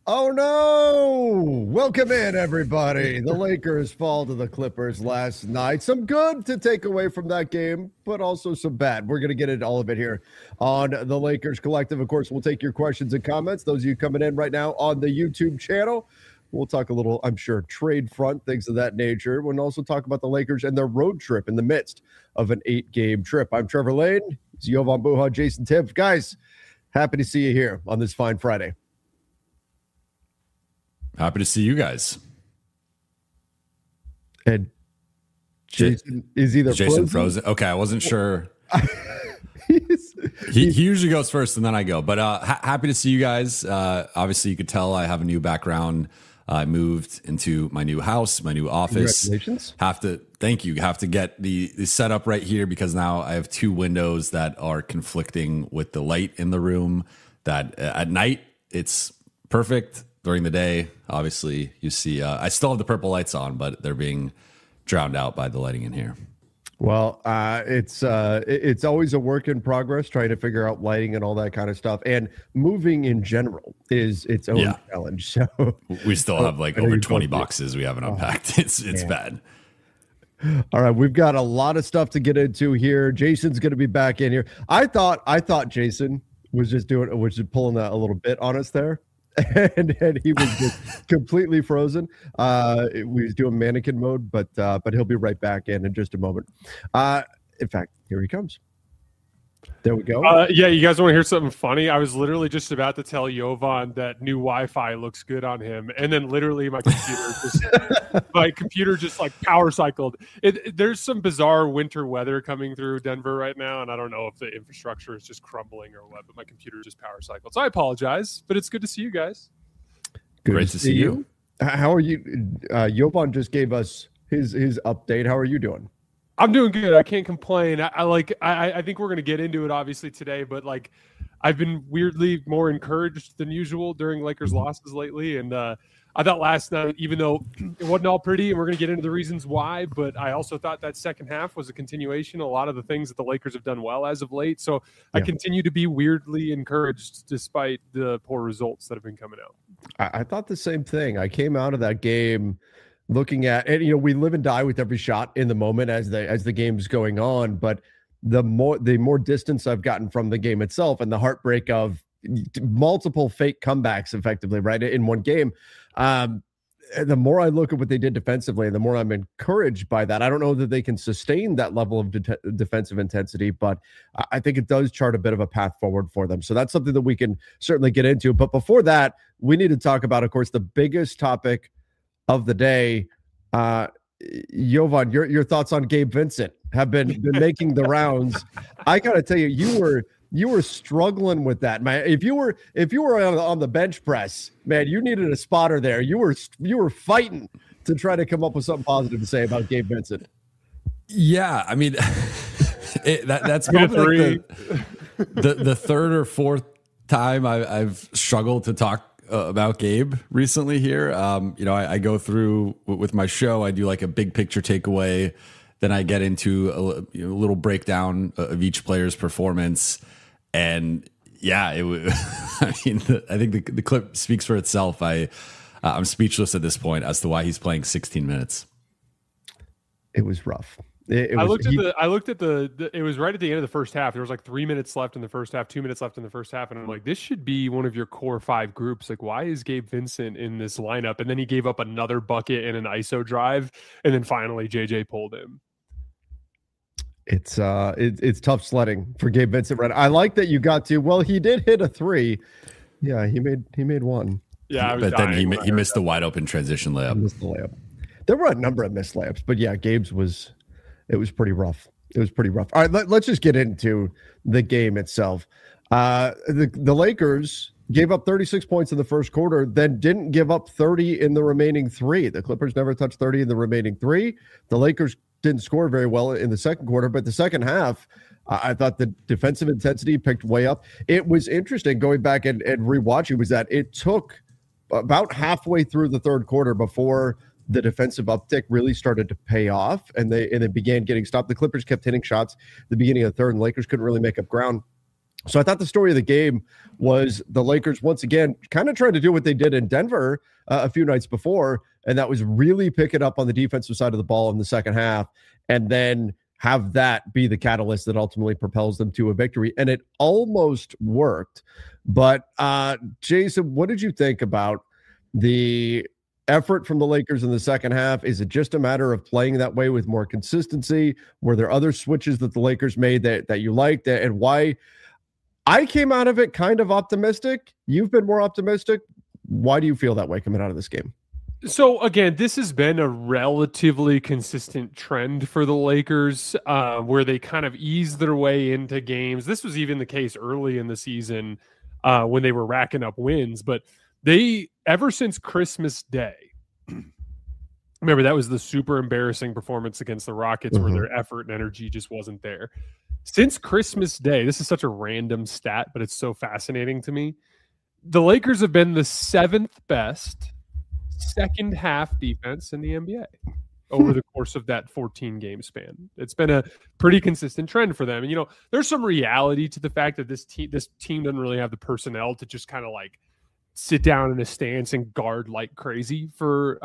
Oh no! Welcome in, everybody. The Lakers fall to the Clippers last night. Some good to take away from that game, but also some bad. We're going to get into all of it here on the Lakers Collective. Of course, we'll take your questions and comments. Those of you coming in right now on the YouTube channel. We'll talk a little, I'm sure, trade front, things of that nature. We'll also talk about the Lakers and their road trip in the midst of an 8-game trip. I'm Trevor Lane. It's Jovan Buha, Jason Tibbs. Guys, happy to see you here on this fine Friday. Happy to see you guys. And Jason is either Jason frozen. Okay, I wasn't sure. He usually goes first and then I go. But happy to see you guys. Obviously, you could tell I have a new background. I moved into my new house, my new office. Congratulations. Thank you. Have to get the setup right here because now I have two windows that are conflicting with the light in the room. That at night it's perfect. During the day, obviously, you see, I still have the purple lights on, but they're being drowned out by the lighting in here. Well, it's always a work in progress, trying to figure out lighting and all that kind of stuff. And moving in general is its own challenge. So we still have like over 20 boxes we haven't unpacked. It's bad. All right, we've got a lot of stuff to get into here. Jason's going to be back in here. I thought Jason was just pulling that a little bit on us there. And he was just completely frozen. We was doing mannequin mode, but he'll be right back in just a moment. In fact, here he comes. There we go. Yeah, you guys want to hear something funny? I was literally just about to tell Jovan that new Wi-Fi looks good on him, and then literally my computer just like power cycled. There's some bizarre winter weather coming through Denver right now, and I don't know if the infrastructure is just crumbling or what, but my computer just power cycled. So I apologize, but it's good to see you guys. Great to see you. How are you? Jovan just gave us his update. How are you doing? I'm doing good. I can't complain. I think we're going to get into it obviously today, but like I've been weirdly more encouraged than usual during Lakers losses lately. And I thought last night, even though it wasn't all pretty, and we're going to get into the reasons why, but I also thought that second half was a continuation of a lot of the things that the Lakers have done well as of late. So I continue to be weirdly encouraged despite the poor results that have been coming out. I thought the same thing. I came out of that game looking at, and we live and die with every shot in the moment as the game's going on, but the more distance I've gotten from the game itself and the heartbreak of multiple fake comebacks effectively right in one game, the more I look at what they did defensively, the more I'm encouraged by that. I don't know that they can sustain that level of defensive intensity, but I think it does chart a bit of a path forward for them. So that's something that we can certainly get into. But before that, we need to talk about, of course, the biggest topic of the day. Jovan, your thoughts on Gabe Vincent have been making the rounds. I gotta tell you, you were struggling with that, man. If you were on the bench press, man, you needed a spotter there. You were fighting to try to come up with something positive to say about Gabe Vincent. Yeah, I mean, that's probably like the third or fourth time I've struggled to talk about Gabe recently here. I go through with my show, I do like a big picture takeaway, then I get into a little breakdown of each player's performance, and I think the clip speaks for itself. I'm speechless at this point as to why he's playing 16 minutes. It was rough. I looked at the it was right at the end of the first half. There was like 3 minutes left in the first half, 2 minutes left in the first half. And I'm like, this should be one of your core five groups. Like, why is Gabe Vincent in this lineup? And then he gave up another bucket and an ISO drive. And then finally JJ pulled him. It's tough sledding for Gabe Vincent. Right. I like that you got to, well, he did hit a three. Yeah, he made one. Yeah. But then he missed the wide open transition layup. There were a number of missed layups, but yeah, Gabe's it was pretty rough. All right, let's just get into the game itself. The Lakers gave up 36 points in the first quarter, then didn't give up 30 in the remaining three. The Clippers never touched 30 in the remaining three. The Lakers didn't score very well in the second quarter, but the second half, I thought the defensive intensity picked way up. It was interesting going back and rewatching was that it took about halfway through the third quarter before the defensive uptick really started to pay off, and they began getting stopped. The Clippers kept hitting shots at the beginning of the third, and the Lakers couldn't really make up ground. So I thought the story of the game was the Lakers once again kind of trying to do what they did in Denver a few nights before, and that was really pick it up on the defensive side of the ball in the second half, and then have that be the catalyst that ultimately propels them to a victory. And it almost worked. But Jason, what did you think about the effort from the Lakers in the second half? Is it just a matter of playing that way with more consistency? Were there other switches that the Lakers made that you liked? And why? I came out of it kind of optimistic. You've been more optimistic. Why do you feel that way coming out of this game? So again, this has been a relatively consistent trend for the Lakers, where they kind of ease their way into games. This was even the case early in the season when they were racking up wins, but they, ever since Christmas Day, remember that was the super embarrassing performance against the Rockets where their effort and energy just wasn't there. Since Christmas Day, this is such a random stat, but it's so fascinating to me. The Lakers have been the 7th best second half defense in the NBA over the course of that 14 game span. It's been a pretty consistent trend for them. And, you know, there's some reality to the fact that this team doesn't really have the personnel to just kind of like sit down in a stance and guard like crazy for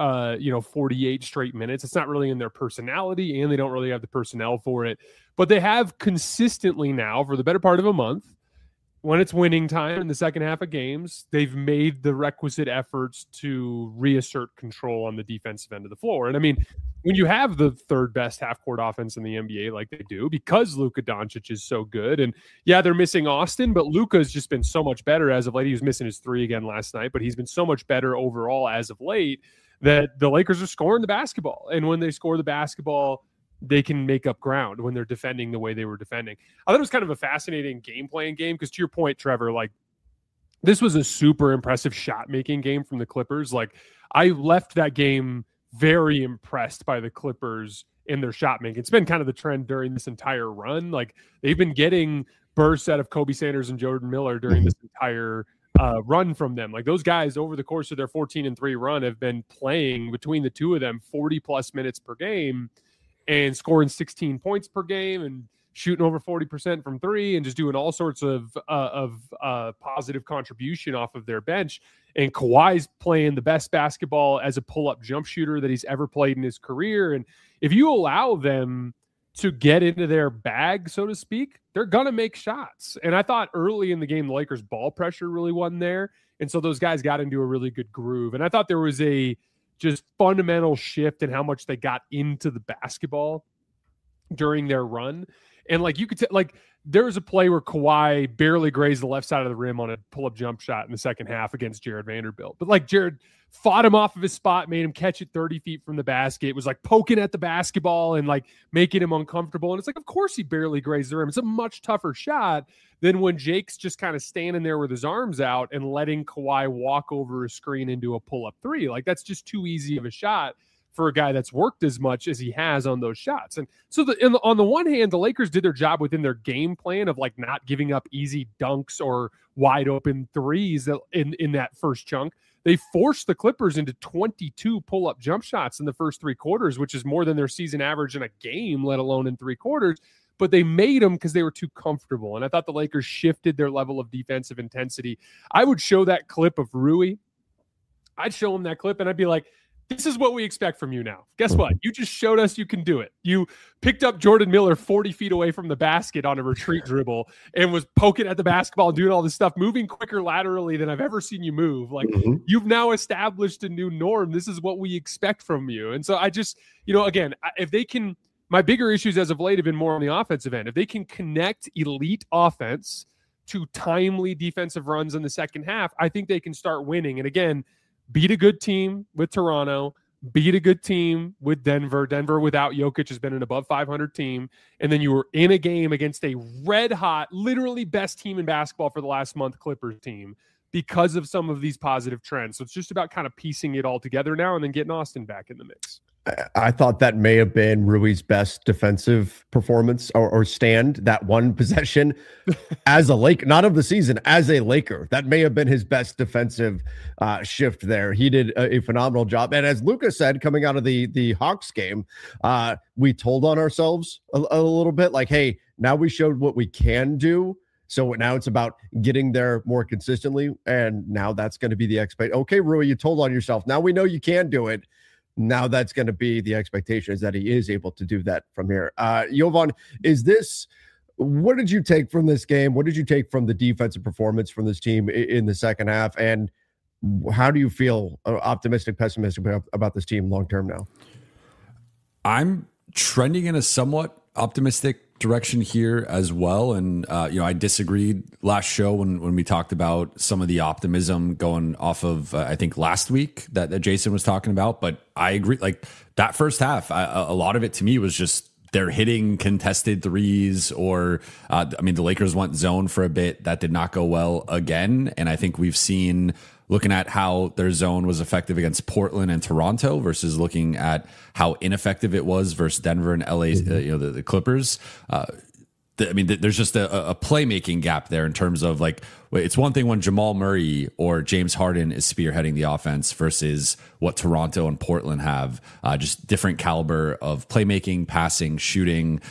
48 straight minutes. It's not really in their personality, and they don't really have the personnel for it. But they have consistently now, for the better part of a month, when it's winning time in the second half of games, they've made the requisite efforts to reassert control on the defensive end of the floor. And I mean, when you have the third best half-court offense in the NBA like they do, because Luka Doncic is so good, and yeah, they're missing Austin, but Luka's just been so much better as of late. He was missing his 3 again last night, but he's been so much better overall as of late that the Lakers are scoring the basketball. And when they score the basketball, they can make up ground when they're defending the way they were defending. I thought it was kind of a fascinating game-playing game because, to your point, Trevor, like, this was a super impressive shot-making game from the Clippers. Like, I left that game very impressed by the Clippers in their shot making. It's been kind of the trend during this entire run. Like, they've been getting bursts out of Kobe Sanders and Jordan Miller during this entire run from them. Like, those guys over the course of their 14-3 run have been playing between the two of them 40+ minutes per game and scoring 16 points per game and shooting over 40% from 3 and just doing all sorts of positive contribution off of their bench. And Kawhi's playing the best basketball as a pull-up jump shooter that he's ever played in his career. And if you allow them to get into their bag, so to speak, they're going to make shots. And I thought early in the game, the Lakers' ball pressure really wasn't there. And so those guys got into a really good groove. And I thought there was a just fundamental shift in how much they got into the basketball during their run. And like, you could like, there was a play where Kawhi barely grazed the left side of the rim on a pull-up jump shot in the second half against Jared Vanderbilt. But like, Jared fought him off of his spot, made him catch it 30 feet from the basket. It was like poking at the basketball and like making him uncomfortable. And it's like, of course he barely grazed the rim. It's a much tougher shot than when Jake's just kind of standing there with his arms out and letting Kawhi walk over a screen into a pull-up 3. Like, that's just too easy of a shot for a guy that's worked as much as he has on those shots. And so on the one hand, the Lakers did their job within their game plan of like not giving up easy dunks or wide open threes in that first chunk. They forced the Clippers into 22 pull-up jump shots in the first 3 quarters, which is more than their season average in a game, let alone in 3 quarters. But they made them because they were too comfortable. And I thought the Lakers shifted their level of defensive intensity. I would show that clip of Rui. I'd show him that clip and I'd be like, this is what we expect from you now. Guess what? You just showed us you can do it. You picked up Jordan Miller 40 feet away from the basket on a retreat dribble and was poking at the basketball and doing all this stuff, moving quicker laterally than I've ever seen you move. Like, you've now established a new norm. This is what we expect from you. And so I just, again, if they can, my bigger issues as of late have been more on the offensive end. If they can connect elite offense to timely defensive runs in the second half, I think they can start winning. And again, beat a good team with Toronto, beat a good team with Denver. Denver without Jokic has been an above 500 team. And then you were in a game against a red hot, literally best team in basketball for the last month, Clippers team, because of some of these positive trends. So it's just about kind of piecing it all together now and then getting Austin back in the mix. I thought that may have been Rui's best defensive performance or stand, that one possession as a Laker, not of the season, as a Laker. That may have been his best defensive shift there. He did a phenomenal job. And as Luka said, coming out of the Hawks game, we told on ourselves a little bit like, hey, now we showed what we can do. So now it's about getting there more consistently. And now that's going to be the expectation. Okay, Rui, you told on yourself. Now we know you can do it. Now that's going to be the expectation, is that he is able to do that from here. Jovan, what did you take from this game? What did you take from the defensive performance from this team in the second half? And how do you feel, optimistic, pessimistic about this team long-term now? I'm trending in a somewhat optimistic direction here as well. And, I disagreed last show when we talked about some of the optimism going off of, I think last week that Jason was talking about, but I agree. Like that first half, a lot of it to me was just they're hitting contested threes, or, the Lakers went zone for a bit. That did not go well again. And I think we've seen, looking at how their zone was effective against Portland and Toronto versus looking at how ineffective it was versus Denver and LA, the Clippers. There's just a playmaking gap there in terms of like, it's one thing when Jamal Murray or James Harden is spearheading the offense versus what Toronto and Portland have, just different caliber of playmaking, passing, shooting.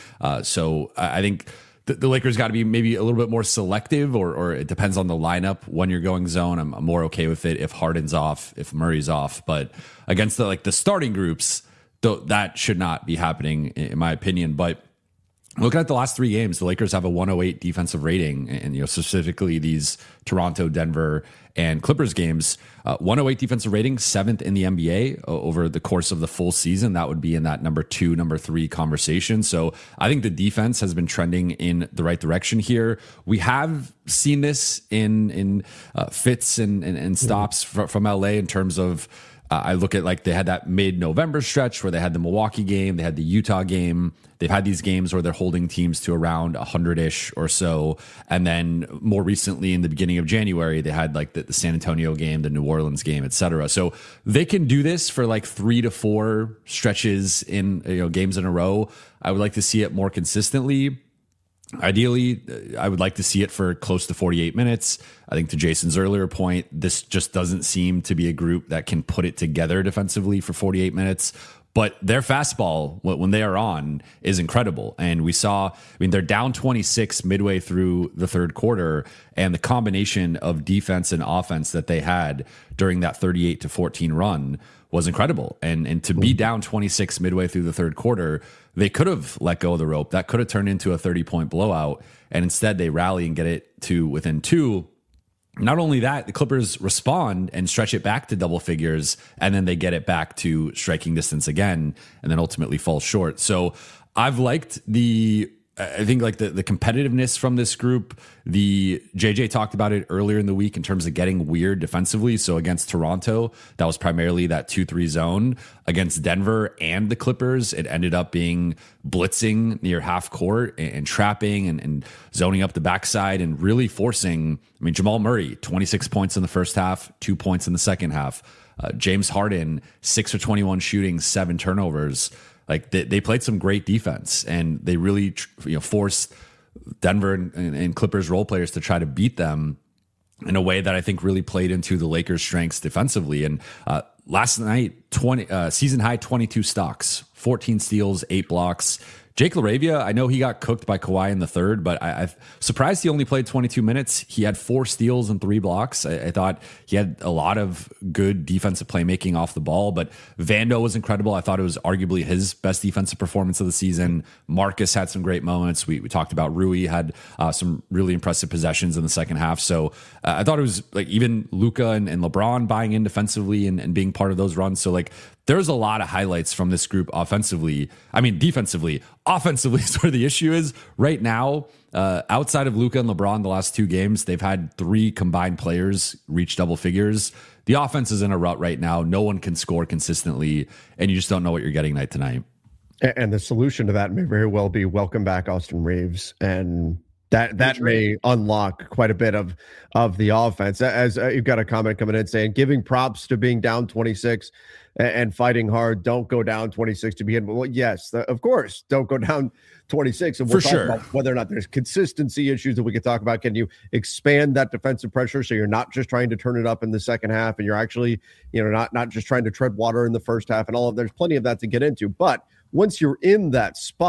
So I think the Lakers got to be maybe a little bit more selective, or it depends on the lineup when you're going zone. I'm more okay with it if Harden's off, if Murray's off, but against the starting groups, that should not be happening in my opinion. But looking at the last 3 games, the Lakers have a 108 defensive rating, and specifically these Toronto, Denver, and Clippers games. 108 defensive rating, 7th in the NBA over the course of the full season. That would be in that number 2, number 3 conversation. So I think the defense has been trending in the right direction here. We have seen this in fits and stops from LA in terms of. I look at like they had that mid-November stretch where they had the Milwaukee game, they had the Utah game. They've had these games where they're holding teams to around 100-ish or so. And then more recently in the beginning of January, they had like the San Antonio game, the New Orleans game, et cetera. So they can do this for like 3 to 4 stretches in games in a row. I would like to see it more consistently. Ideally, I would like to see it for close to 48 minutes. I think to Jason's earlier point, this just doesn't seem to be a group that can put it together defensively for 48 minutes. But their fastball, when they are on, is incredible. And we saw, they're down 26 midway through the third quarter, and the combination of defense and offense that they had during that 38-14 run was incredible. And to be down 26 midway through the third quarter, they could have let go of the rope. That could have turned into a 30-point blowout. And instead they rally and get it to within 2. Not only that, the Clippers respond and stretch it back to double figures, and then they get it back to striking distance again, and then ultimately fall short. So I've liked the competitiveness from this group. The JJ talked about it earlier in the week in terms of getting weird defensively. So against Toronto, that was primarily that 2-3 zone. Against Denver and the Clippers, it ended up being blitzing near half court and trapping and zoning up the backside and really forcing. Jamal Murray, 26 points in the first half, 2 points in the second half. James Harden, 6 for 21 shooting, 7 turnovers. Like they played some great defense, and they really forced Denver and Clippers role players to try to beat them in a way that I think really played into the Lakers' strengths defensively. And last night, season high 22 stocks, 14 steals, 8 blocks. Jake LaRavia, I know he got cooked by Kawhi in the third, but I'm surprised he only played 22 minutes. He had 4 steals and 3 blocks. I thought he had a lot of good defensive playmaking off the ball, but Vando was incredible. I thought it was arguably his best defensive performance of the season. Marcus had some great moments. We talked about Rui had some really impressive possessions in the second half. So I thought it was like even Luka and LeBron buying in defensively and being part of those runs. So like, there's a lot of highlights from this group offensively. Defensively. Offensively is where the issue is right now. Outside of Luka and LeBron, the last 2 games, they've had 3 combined players reach double figures. The offense is in a rut right now. No one can score consistently, and you just don't know what you're getting night to night. And the solution to that may very well be welcome back Austin Reeves, and that may unlock quite a bit of the offense. As you've got a comment coming in saying, giving props to being down 26 and fighting hard. Don't go down 26 to begin with. Well, yes, of course, don't go down 26. And we'll talk about whether or not there's consistency issues that we could talk about. Can you expand that defensive pressure so you're not just trying to turn it up in the second half, and you're actually, not just trying to tread water in the first half and all of. There's plenty of that to get into. But once you're in that spot,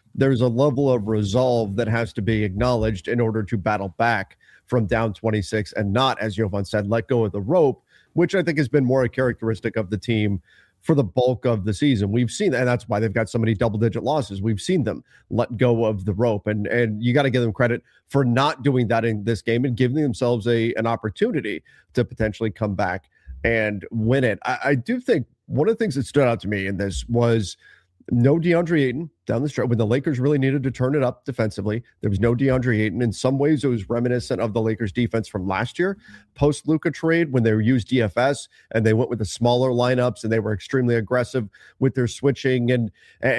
there's a level of resolve that has to be acknowledged in order to battle back from down 26 and not, as Jovan said, let go of the rope, which I think has been more a characteristic of the team for the bulk of the season. We've seen that, and that's why they've got so many double-digit losses. We've seen them let go of the rope, and you got to give them credit for not doing that in this game and giving themselves an opportunity to potentially come back and win it. I do think one of the things that stood out to me in this was no DeAndre Ayton down the stretch. When the Lakers really needed to turn it up defensively, there was no DeAndre Ayton. In some ways, it was reminiscent of the Lakers defense from last year, post-Luka trade, when they used DFS and they went with the smaller lineups and they were extremely aggressive with their switching. And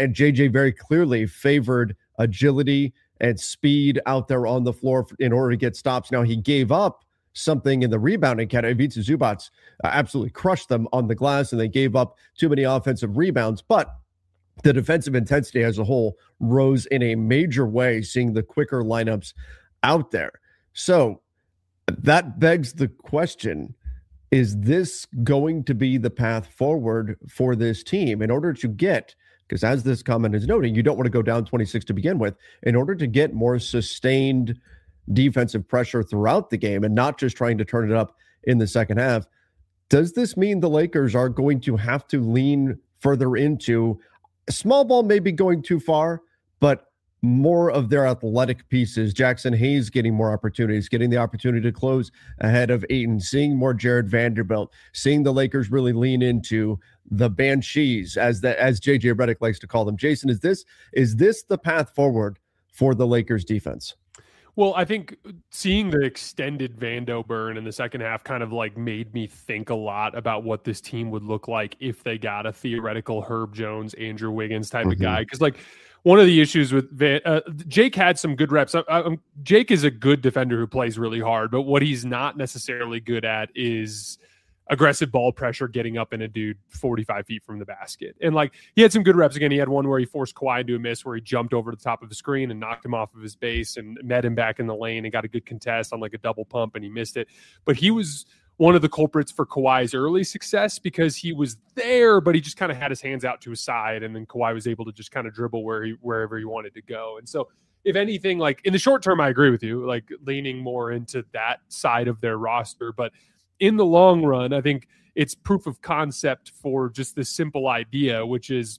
JJ very clearly favored agility and speed out there on the floor in order to get stops. Now, he gave up something in the rebounding category. Ivica Zubac absolutely crushed them on the glass, and they gave up too many offensive rebounds. But the defensive intensity as a whole rose in a major way, seeing the quicker lineups out there. So that begs the question, is this going to be the path forward for this team in order to get, because as this comment is noting, you don't want to go down 26 to begin with, in order to get more sustained defensive pressure throughout the game and not just trying to turn it up in the second half? Does this mean the Lakers are going to have to lean further into small ball, maybe going too far, but more of their athletic pieces? Jackson Hayes getting more opportunities, getting the opportunity to close ahead of Ayton, seeing more Jared Vanderbilt, seeing the Lakers really lean into the Banshees, as JJ Redick likes to call them. Jason, is this the path forward for the Lakers defense? Well, I think seeing the extended Vando burn in the second half kind of like made me think a lot about what this team would look like if they got a theoretical Herb Jones, Andrew Wiggins type of guy. Because like one of the issues with Jake had some good reps. Jake is a good defender who plays really hard, but what he's not necessarily good at is aggressive ball pressure, getting up in a dude 45 feet from the basket. And like he had some good reps. Again, he had one where he forced Kawhi into a miss where he jumped over the top of the screen and knocked him off of his base and met him back in the lane and got a good contest on like a double pump, and he missed it. But he was one of the culprits for Kawhi's early success because he was there, but he just kind of had his hands out to his side, and then Kawhi was able to just kind of dribble wherever he wanted to go. And so if anything, like in the short term, I agree with you, like leaning more into that side of their roster. But in the long run, I think it's proof of concept for just this simple idea, which is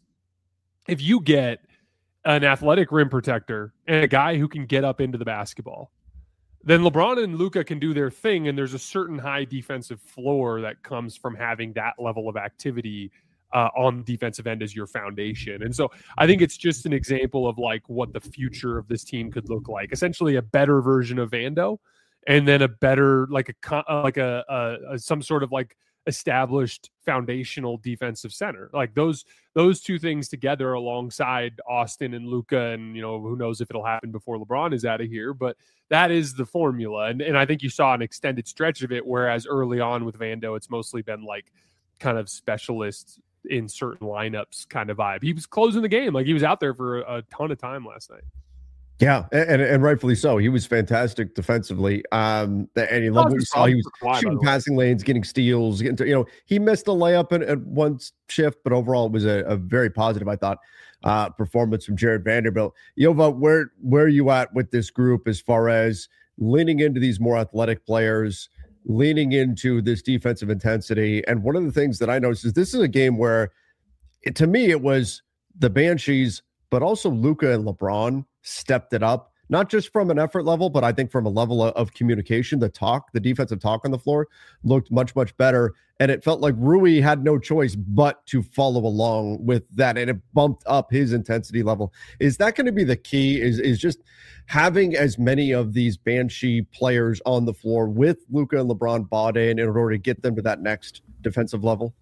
if you get an athletic rim protector and a guy who can get up into the basketball, then LeBron and Luka can do their thing, and there's a certain high defensive floor that comes from having that level of activity on the defensive end as your foundation. And so I think it's just an example of like what the future of this team could look like. Essentially a better version of Vando, and then a better, like some sort of like established foundational defensive center. Like those two things together alongside Austin and Luka, and who knows if it'll happen before LeBron is out of here, but that is the formula. And I think you saw an extended stretch of it, whereas early on with Vando, it's mostly been like kind of specialist in certain lineups kind of vibe. He was closing the game. Like he was out there for a ton of time last night. Yeah, and rightfully so. He was fantastic defensively. And he loved what you saw. He was shooting passing lanes, getting steals. He missed a layup at one shift, but overall it was a very positive, I thought, performance from Jared Vanderbilt. Yova, where are you at with this group as far as leaning into these more athletic players, leaning into this defensive intensity? And one of the things that I noticed is this is a game where, to me, it was the Banshees, but also Luka and LeBron stepped it up, not just from an effort level, but I think from a level of communication. The defensive talk on the floor looked much, much better. And it felt like Rui had no choice but to follow along with that. And it bumped up his intensity level. Is that going to be the key? Is just having as many of these Banshee players on the floor with Luka and LeBron bought in order to get them to that next defensive level?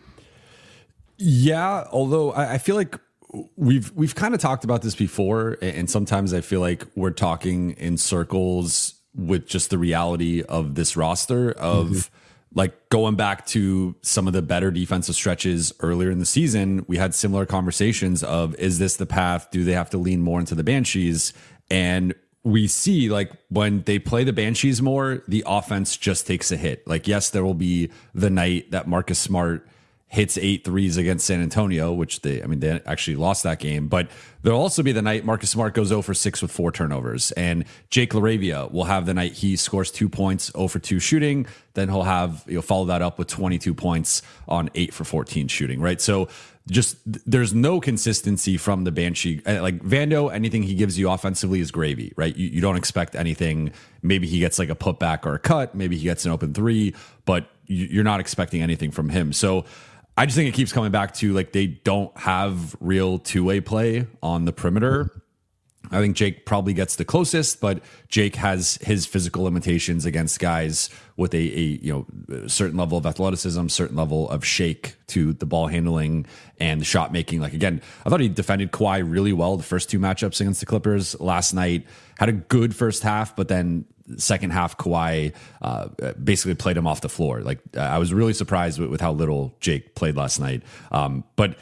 Yeah, although I feel like we've kind of talked about this before, and sometimes I feel like we're talking in circles with just the reality of this roster of like going back to some of the better defensive stretches earlier in the season. We had similar conversations of, is this the path? Do they have to lean more into the Banshees? And we see like when they play the Banshees more, the offense just takes a hit. Like, yes, there will be the night that Marcus Smart hits 8 threes against San Antonio, which they actually lost that game. But there'll also be the night Marcus Smart goes 0 for 6 with 4 turnovers. And Jake LaRavia will have the night he scores 2 points, 0 for 2 shooting. Then he'll have, follow that up with 22 points on 8 for 14 shooting, right? So just there's no consistency from the Banshee. Like Vando, anything he gives you offensively is gravy, right? You don't expect anything. Maybe he gets like a putback or a cut. Maybe he gets an open 3, but you're not expecting anything from him. So I just think it keeps coming back to like they don't have real two-way play on the perimeter. I think Jake probably gets the closest, but Jake has his physical limitations against guys with a certain level of athleticism, certain level of shake to the ball handling and the shot making. Like again, I thought he defended Kawhi really well the first 2 matchups against the Clippers last night. Had a good first half, but then second half Kawhi basically played him off the floor. Like I was really surprised with how little Jake played last night. But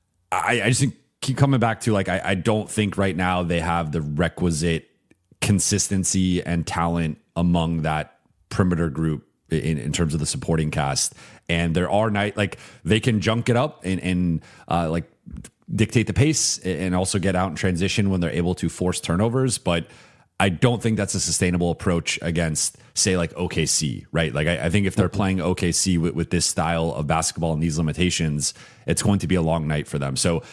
I just think keep coming back to like I don't think right now they have the requisite consistency and talent among that perimeter group in terms of the supporting cast. And there are like they can junk it up and like dictate the pace and also get out in transition when they're able to force turnovers. But I don't think that's a sustainable approach against, say, like OKC, right? Like I think if they're playing OKC with this style of basketball and these limitations, it's going to be a long night for them. So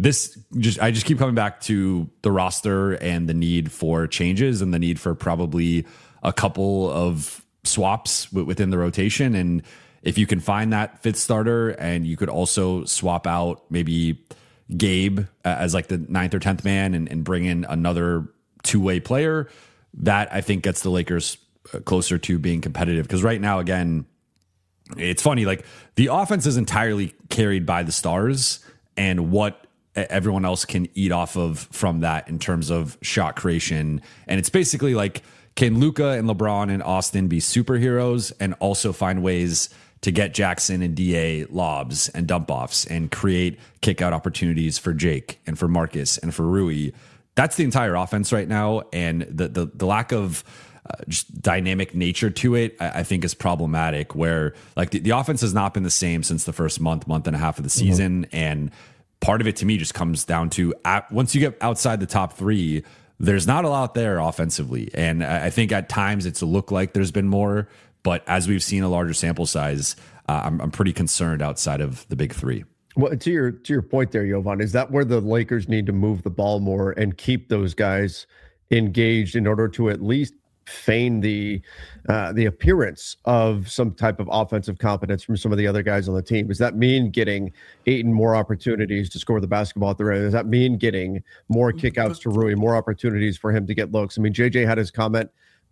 I just keep coming back to the roster and the need for changes and the need for probably a couple of swaps within the rotation. And if you can find that 5th starter and you could also swap out maybe Gabe as like the 9th or 10th man and bring in another two-way player, that I think gets the Lakers closer to being competitive. Because right now, again, it's funny, like the offense is entirely carried by the stars and what everyone else can eat off of from that in terms of shot creation. And it's basically like, can Luka and LeBron and Austin be superheroes and also find ways to get Jackson and DA lobs and dump offs and create kick out opportunities for Jake and for Marcus and for Rui? That's the entire offense right now. And the lack of just dynamic nature to it, I think is problematic, where like the offense has not been the same since the first month and a half of the season. Mm-hmm. And part of it to me just comes down to once you get outside the top 3, there's not a lot there offensively. And I think at times it's looked like there's been more, but as we've seen a larger sample size, I'm pretty concerned outside of the big 3. Well, to your point there, Jovan, is that where the Lakers need to move the ball more and keep those guys engaged in order to at least feign the appearance of some type of offensive competence from some of the other guys on the team? Does that mean getting Ayton more opportunities to score the basketball at the rim? Does that mean getting more kickouts to Rui, more opportunities for him to get looks? I mean, JJ had his comment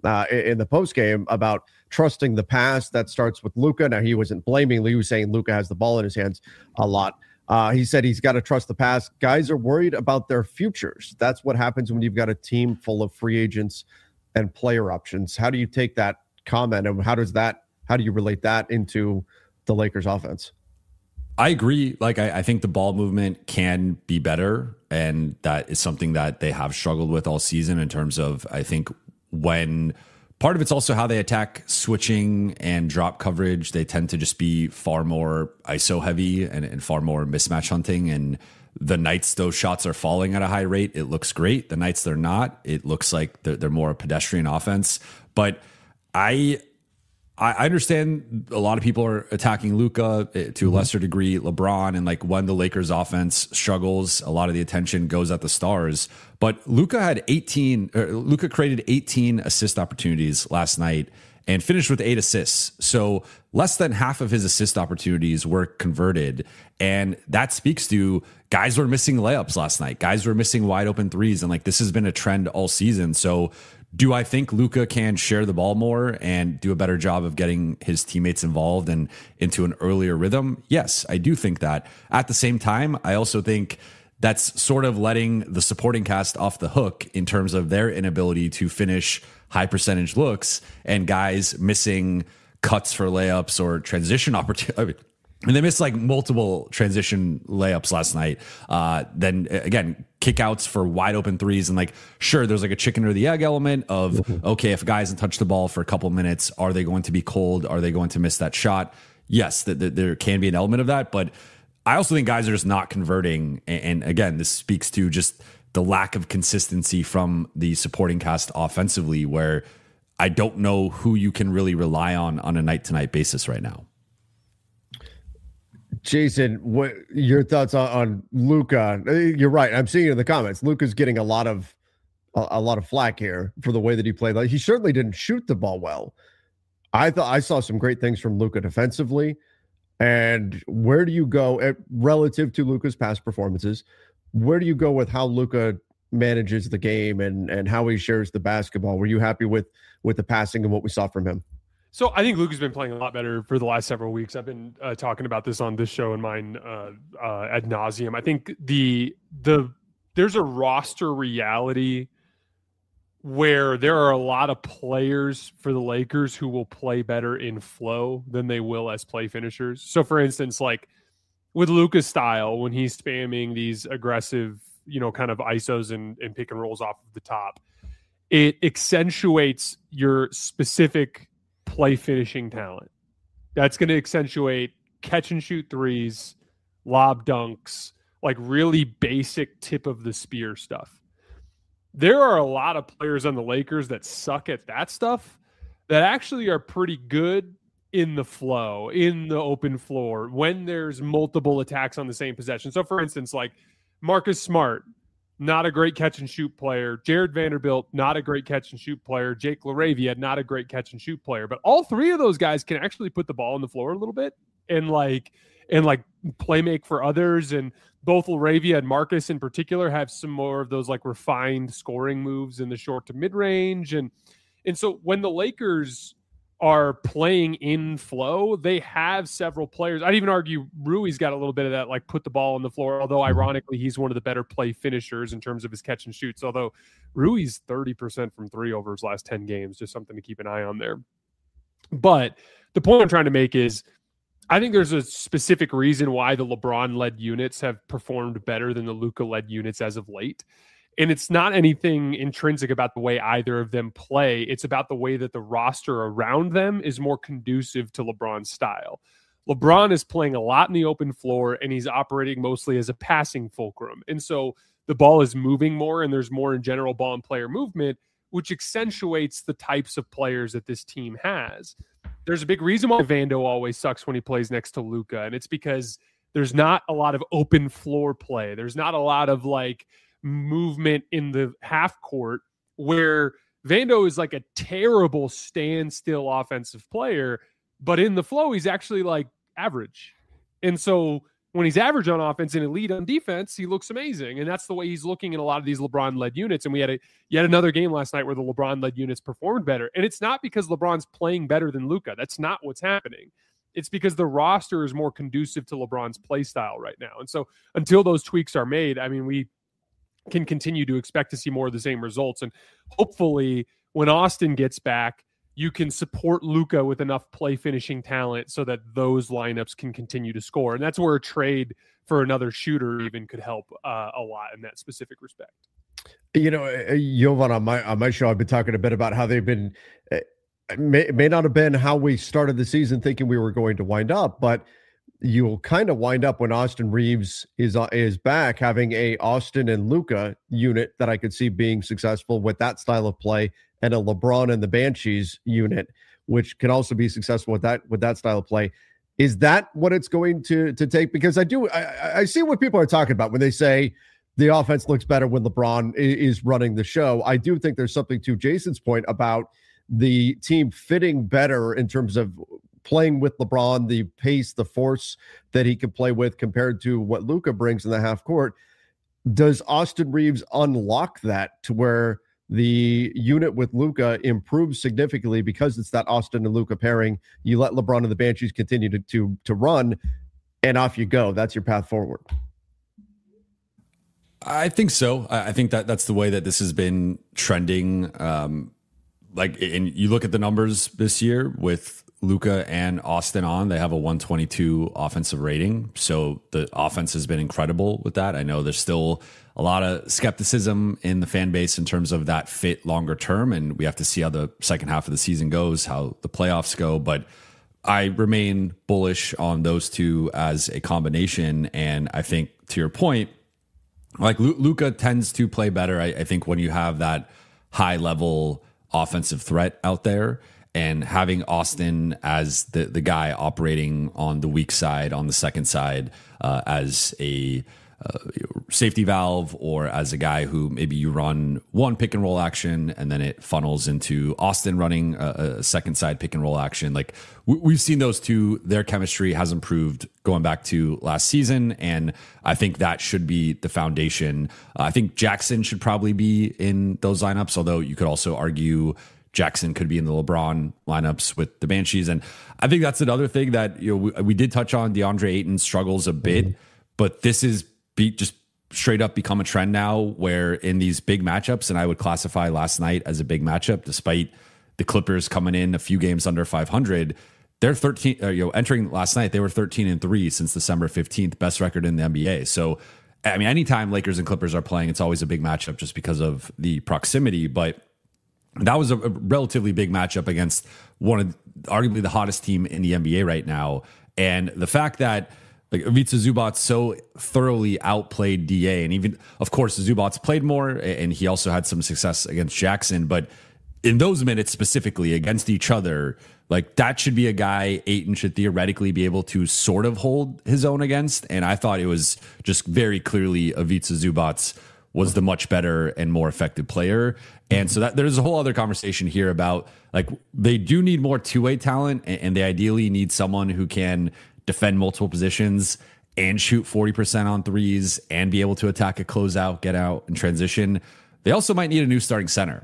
in the postgame about trusting the pass. That starts with Luka. Now, he wasn't blaming. He was saying Luka has the ball in his hands a lot. He said he's got to trust the pass. Guys are worried about their futures. That's what happens when you've got a team full of free agents and player options. How do you take that comment, and how do you relate that into the Lakers offense? I agree. Like, I think the ball movement can be better, and that is something that they have struggled with all season in terms of, I think, when part of it's also how they attack switching and drop coverage. They tend to just be far more ISO heavy and far more mismatch hunting. And the nights those shots are falling at a high rate, it looks great. The nights they're not, it looks like they're more a pedestrian offense. But I understand a lot of people are attacking Luka to a lesser degree, LeBron, and like when the Lakers offense struggles, a lot of the attention goes at the stars. But Luka created 18 assist opportunities last night and finished with 8 assists. So less than half of his assist opportunities were converted. And that speaks to guys were missing layups last night. Guys were missing wide open threes. And like this has been a trend all season. So do I think Luka can share the ball more and do a better job of getting his teammates involved and into an earlier rhythm? Yes, I do think that. At the same time, I also think that's sort of letting the supporting cast off the hook in terms of their inability to finish high percentage looks and guys missing cuts for layups or transition opportunities. And they missed like multiple transition layups last night. Then again, kickouts for wide open threes. And like, sure, there's like a chicken or the egg element of, okay, if a guy hasn't touched the ball for a couple minutes, are they going to be cold? Are they going to miss that shot? yes, that there can be an element of that, but I also think guys are just not converting. And again, this speaks to just the lack of consistency from the supporting cast offensively, where I don't know who you can really rely on a night-to-night basis right now. Jason, what your thoughts on Luka? You're right. I'm seeing it in the comments. Luka's getting a lot of flack here for the way that he played. Like, he certainly didn't shoot the ball well. I thought I saw some great things from Luka defensively. And where do you go relative to Luka's past performances? Where do you go with how Luka manages the game and how he shares the basketball? Were you happy with the passing and what we saw from him? So I think Luka's been playing a lot better for the last several weeks. I've been talking about this on this show and mine ad nauseum. I think there's a roster reality where there are a lot of players for the Lakers who will play better in flow than they will as play finishers. So for instance, like with Luka's style, when he's spamming these aggressive, kind of ISOs and pick and rolls off of the top, it accentuates your specific play finishing talent. That's going to accentuate catch and shoot threes, lob dunks, like really basic tip of the spear stuff. There are a lot of players on the Lakers that suck at that stuff that actually are pretty good in the flow, in the open floor, when there's multiple attacks on the same possession. So for instance, like Marcus Smart, not a great catch and shoot player. Jared Vanderbilt, not a great catch and shoot player. Jake LaRavia, not a great catch and shoot player. But all three of those guys can actually put the ball on the floor a little bit and play make for others. And both LaRavia and Marcus in particular have some more of those like refined scoring moves in the short to mid range. And so when the Lakers are playing in flow, they have several players. I'd even argue Rui's got a little bit of that, like put the ball on the floor, although ironically, he's one of the better play finishers in terms of his catch and shoots. Although Rui's 30% from three over his last 10 games, just something to keep an eye on there. But the point I'm trying to make is I think there's a specific reason why the LeBron-led units have performed better than the Luka-led units as of late. And it's not anything intrinsic about the way either of them play. It's about the way that the roster around them is more conducive to LeBron's style. LeBron is playing a lot in the open floor, and he's operating mostly as a passing fulcrum. And so the ball is moving more, and there's more in general ball and player movement, which accentuates the types of players that this team has. There's a big reason why Vando always sucks when he plays next to Luka, and it's because there's not a lot of open floor play. There's not a lot of like movement in the half court where Vando is like a terrible standstill offensive player, but in the flow, he's actually like average. And so when he's average on offense and elite on defense, he looks amazing. And that's the way he's looking in a lot of these LeBron-led units. And we had yet another game last night where the LeBron-led units performed better. And it's not because LeBron's playing better than Luka. That's not what's happening. It's because the roster is more conducive to LeBron's play style right now. And so until those tweaks are made, I mean, we can continue to expect to see more of the same results. And hopefully when Austin gets back, you can support Luka with enough play finishing talent so that those lineups can continue to score. And that's where a trade for another shooter even could help a lot in that specific respect. Jovan, on my show, I've been talking a bit about how they've been, may not have been how we started the season thinking we were going to wind up, but you'll kind of wind up when Austin Reeves is back having a Austin and Luka unit that I could see being successful with that style of play, and a LeBron and the Banshees unit, which can also be successful with that style of play. Is that what it's going to take? Because I see what people are talking about when they say the offense looks better when LeBron is running the show. I do think there's something to Jason's point about the team fitting better in terms of playing with LeBron, the pace, the force that he can play with compared to what Luka brings in the half court. Does Austin Reeves unlock that to where the unit with Luka improves significantly because it's that Austin and Luka pairing? You let LeBron and the Banshees continue to run, and off you go. That's your path forward. I think so. I think that's the way that this has been trending. And you look at the numbers this year with Luka and Austin on, they have a 122 offensive rating. So the offense has been incredible with that. I know there's still a lot of skepticism in the fan base in terms of that fit longer term. And we have to see how the second half of the season goes, how the playoffs go. But I remain bullish on those two as a combination. And I think, to your point, like Luka tends to play better, I think, when you have that high level offensive threat out there, and having Austin as the guy operating on the weak side, on the second side, as a safety valve, or as a guy who maybe you run one pick and roll action and then it funnels into Austin running a second side pick and roll action. Like we've seen those two, their chemistry has improved going back to last season. And I think that should be the foundation. I think Jackson should probably be in those lineups, although you could also argue Jackson could be in the LeBron lineups with the Banshees. And I think that's another thing that, we did touch on. DeAndre Ayton struggles a bit, but this is just straight up become a trend now, where in these big matchups, and I would classify last night as a big matchup, despite the Clippers coming in a few games under 500, they're 13, entering last night, they were 13-3 since December 15th, best record in the NBA. So, I mean, anytime Lakers and Clippers are playing, it's always a big matchup just because of the proximity, but that was a relatively big matchup against one of arguably the hottest team in the NBA right now. And the fact that like Ivica Zubac so thoroughly outplayed DA, and even, of course, Zubac played more, and he also had some success against Jackson. But in those minutes specifically against each other, like that should be a guy Ayton should theoretically be able to sort of hold his own against. And I thought it was just very clearly Ivica Zubac was the much better and more effective player. And so that there's a whole other conversation here about like they do need more two-way talent, and they ideally need someone who can defend multiple positions and shoot 40% on threes and be able to attack a closeout, get out, and transition. They also might need a new starting center.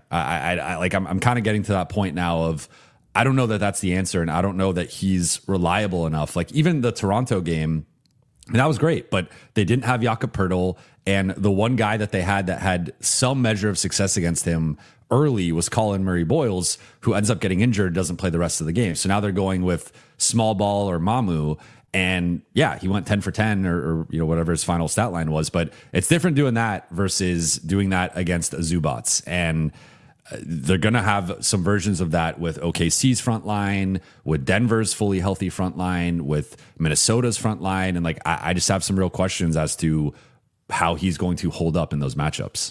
I'm kind of getting to that point now of I don't know that that's the answer, and I don't know that he's reliable enough. Like even the Toronto game, and that was great, but they didn't have Jakob Poeltl, and the one guy that they had that had some measure of success against him early was Colin Murray-Boyles, who ends up getting injured, doesn't play the rest of the game. So now they're going with small ball or Mamu. And yeah, he went 10 for 10 or whatever his final stat line was. But it's different doing that versus doing that against a Zubac. And they're going to have some versions of that with OKC's front line, with Denver's fully healthy front line, with Minnesota's front line. And like, I just have some real questions as to how he's going to hold up in those matchups.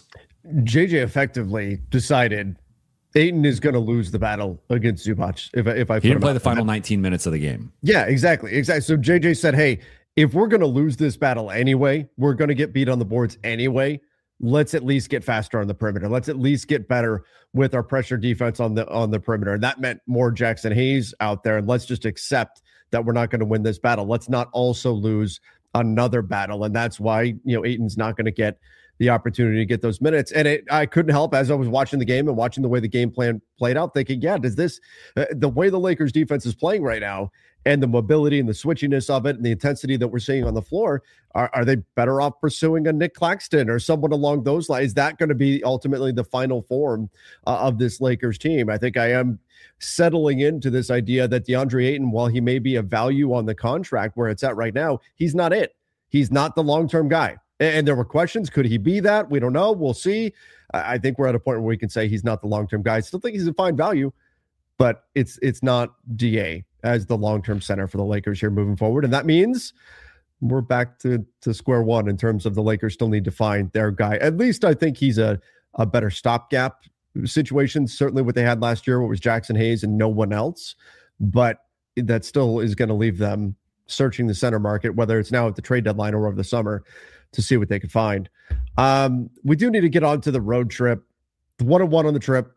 JJ effectively decided Ayton is going to lose the battle against Zubac. If I he didn't play the final 19 minutes of the game. Yeah, exactly. So JJ said, "Hey, if we're going to lose this battle anyway, we're going to get beat on the boards anyway. Let's at least get faster on the perimeter. Let's at least get better with our pressure defense on the perimeter." And that meant more Jackson Hayes out there. And let's just accept that we're not going to win this battle. Let's not also lose another battle. And that's why Ayton's not going to get the opportunity to get those minutes. And I couldn't help, as I was watching the game and watching the way the game plan played out, thinking, yeah, does this, the way the Lakers defense is playing right now and the mobility and the switchiness of it and the intensity that we're seeing on the floor, are they better off pursuing a Nick Claxton or someone along those lines? Is that going to be ultimately the final form of this Lakers team? I think I am settling into this idea that DeAndre Ayton, while he may be a value on the contract where it's at right now, he's not it. He's not the long-term guy. And there were questions. Could he be that? We don't know. We'll see. I think we're at a point where we can say he's not the long-term guy. I still think he's a fine value, but it's not DA as the long-term center for the Lakers here moving forward. And that means we're back to square one in terms of the Lakers still need to find their guy. At least I think he's a better stopgap situation. Certainly what they had last year, what was Jackson Hayes and no one else. But that still is going to leave them searching the center market, whether it's now at the trade deadline or over the summer, to see what they could find. We do need to get on to the road trip. The 1-1 on the trip.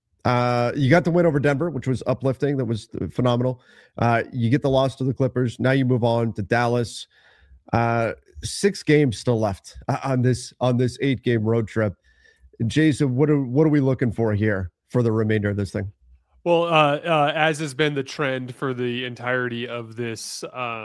You got the win over Denver, which was uplifting. That was phenomenal. You get the loss to the Clippers. Now you move on to Dallas. 6 games still left on this 8-game road trip. Jason, what are we looking for here for the remainder of this thing? Well, as has been the trend for the entirety of this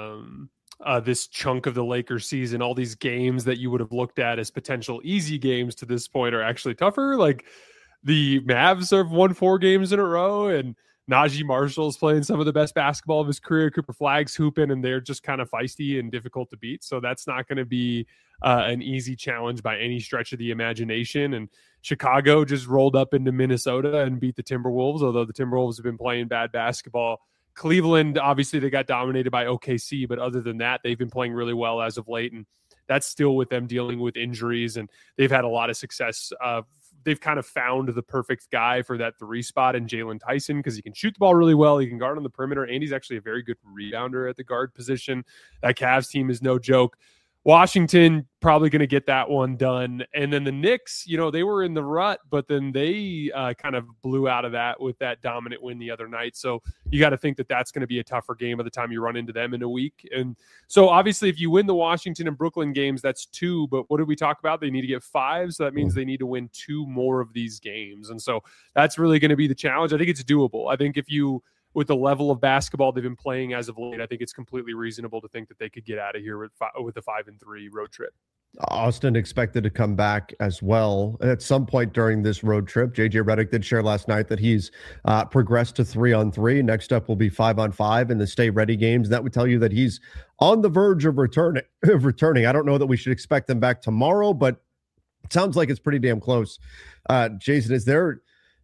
this chunk of the Lakers season, all these games that you would have looked at as potential easy games to this point are actually tougher. Like the Mavs have won 4 games in a row, and Najee Marshall's playing some of the best basketball of his career. Cooper Flagg's hooping, and they're just kind of feisty and difficult to beat. So that's not going to be an easy challenge by any stretch of the imagination. And Chicago just rolled up into Minnesota and beat the Timberwolves, although the Timberwolves have been playing bad basketball Cleveland, obviously, they got dominated by OKC, but other than that, they've been playing really well as of late, and that's still with them dealing with injuries, and they've had a lot of success. They've kind of found the perfect guy for that 3 spot in Jalen Tyson because he can shoot the ball really well. He can guard on the perimeter, and he's actually a very good rebounder at the guard position. That Cavs team is no joke. Washington probably going to get that one done. And then the Knicks, they were in the rut, but then they kind of blew out of that with that dominant win the other night. So you got to think that that's going to be a tougher game by the time you run into them in a week. And so obviously if you win the Washington and Brooklyn games, that's 2. But what did we talk about? They need to get 5. So that means they need to win 2 more of these games. And so that's really going to be the challenge. I think it's doable. I think with the level of basketball they've been playing as of late, I think it's completely reasonable to think that they could get out of here with a 5-3 road trip. Austin expected to come back as well at some point during this road trip. JJ Redick did share last night that he's progressed to 3-on-3. Next up will be 5-on-5 in the Stay Ready games. That would tell you that he's on the verge of returning. I don't know that we should expect him back tomorrow, but it sounds like it's pretty damn close. Jason, is there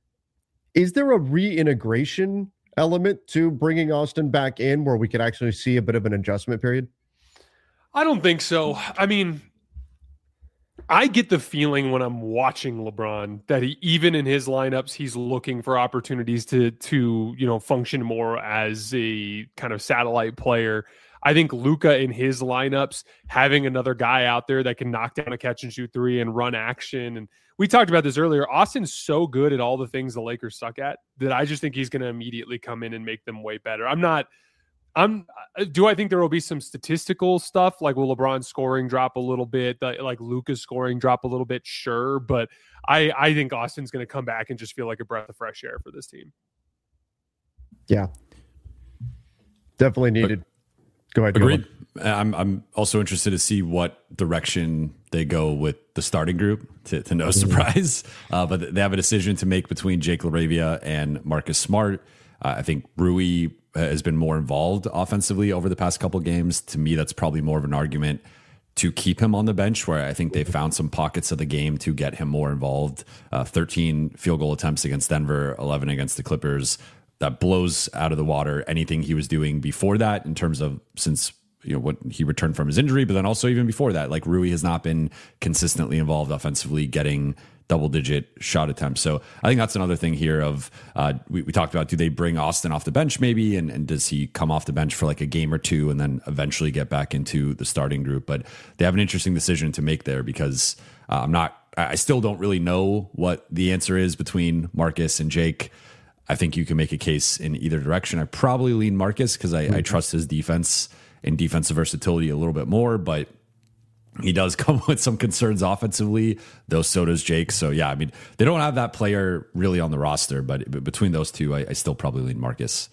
a reintegration element to bringing Austin back in where we could actually see a bit of an adjustment period? I don't think so. I mean, I get the feeling when I'm watching LeBron that even in his lineups, he's looking for opportunities to function more as a kind of satellite player. I think Luka in his lineups, having another guy out there that can knock down a catch and shoot 3 and run action. And we talked about this earlier. Austin's so good at all the things the Lakers suck at that I just think he's going to immediately come in and make them way better. Do I think there will be some statistical stuff? Like, will LeBron's scoring drop a little bit? Like Luka's scoring drop a little bit? Sure. But I think Austin's going to come back and just feel like a breath of fresh air for this team. Yeah. Definitely needed. Go ahead. Agreed. I'm also interested to see what direction they go with the starting group, to no surprise. But they have a decision to make between Jake LaRavia and Marcus Smart. I think Rui has been more involved offensively over the past couple games. To me, that's probably more of an argument to keep him on the bench, where I think they found some pockets of the game to get him more involved. 13 field goal attempts against Denver, 11 against the Clippers. That blows out of the water anything he was doing before that in terms of since what he returned from his injury, but then also even before that, like Rui has not been consistently involved offensively, getting double-digit shot attempts. So I think that's another thing here of we talked about, do they bring Austin off the bench maybe, and does he come off the bench for like a game or 2 and then eventually get back into the starting group? But they have an interesting decision to make there because I still don't really know what the answer is between Marcus and Jake. I think you can make a case in either direction. I probably lean Marcus because I trust his defense and defensive versatility a little bit more, but he does come with some concerns offensively, though so does Jake. So yeah, I mean, they don't have that player really on the roster, but between those two, I still probably lean Marcus.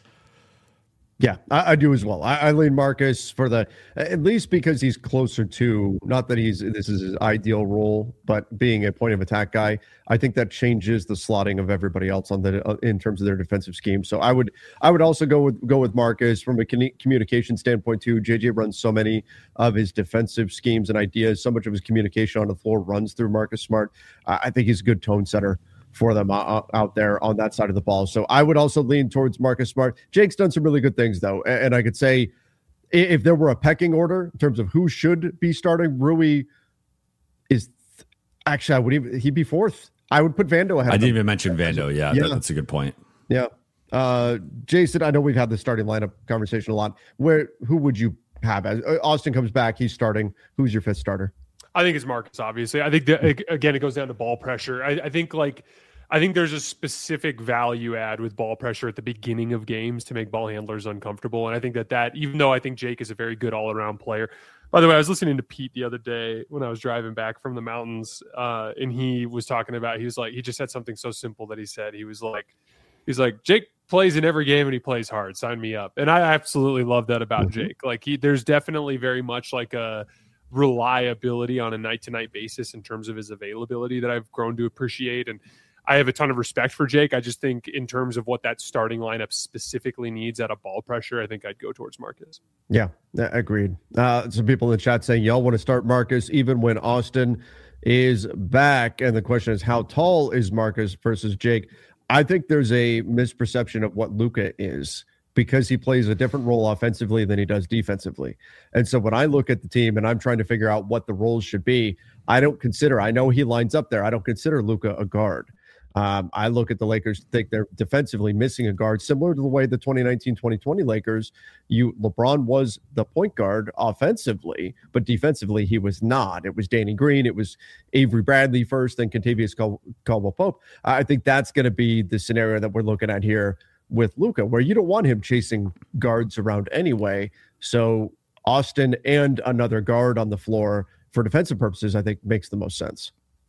Yeah, I do as well. I lean Marcus at least because he's closer to, not that this is his ideal role, but being a point of attack guy. I think that changes the slotting of everybody else in terms of their defensive scheme. So I would also go with Marcus from a communication standpoint too. JJ runs so many of his defensive schemes and ideas. So much of his communication on the floor runs through Marcus Smart. I think he's a good tone setter for them out there on that side of the ball. So I would also lean towards Marcus Smart. Jake's done some really good things, though. And I could say if there were a pecking order in terms of who should be starting, Rui is actually, he'd be 4th. I would put Vando ahead. I didn't even mention Vando. Yeah. That's a good point. Yeah. Jason, I know we've had the starting lineup conversation a lot. Who would you have? As Austin comes back, he's starting. Who's your 5th starter? I think it's Marcus, obviously. I think again, it goes down to ball pressure. I think there's a specific value add with ball pressure at the beginning of games to make ball handlers uncomfortable. And I think that even though I think Jake is a very good all-around player. By the way, I was listening to Pete the other day when I was driving back from the mountains, and he was talking about, he just said something so simple that he said, he was like, Jake plays in every game and he plays hard. Sign me up. And I absolutely love that about Jake. Like there's definitely very much like a reliability on a night-to-night basis in terms of his availability that I've grown to appreciate. And I have a ton of respect for Jake. I just think in terms of what that starting lineup specifically needs out of ball pressure, I think I'd go towards Marcus. Yeah, agreed. Some people in the chat saying y'all want to start Marcus even when Austin is back. And the question is, how tall is Marcus versus Jake? I think there's a misperception of what Luka is. because he plays a different role offensively than he does defensively. And so when I look at the team and I'm trying to figure out what the roles should be, I know he lines up there. I don't consider Luka a guard. I look at the Lakers, think they're defensively missing a guard, similar to the way the 2019-2020 Lakers, LeBron was the point guard offensively, but defensively he was not. It was Danny Green, it was Avery Bradley first, then Kentavious Caldwell-Pope. I think that's going to be the scenario that we're looking at here with Luka, where you don't want him chasing guards around anyway. So Austin and another guard on the floor for defensive purposes, I think makes the most sense.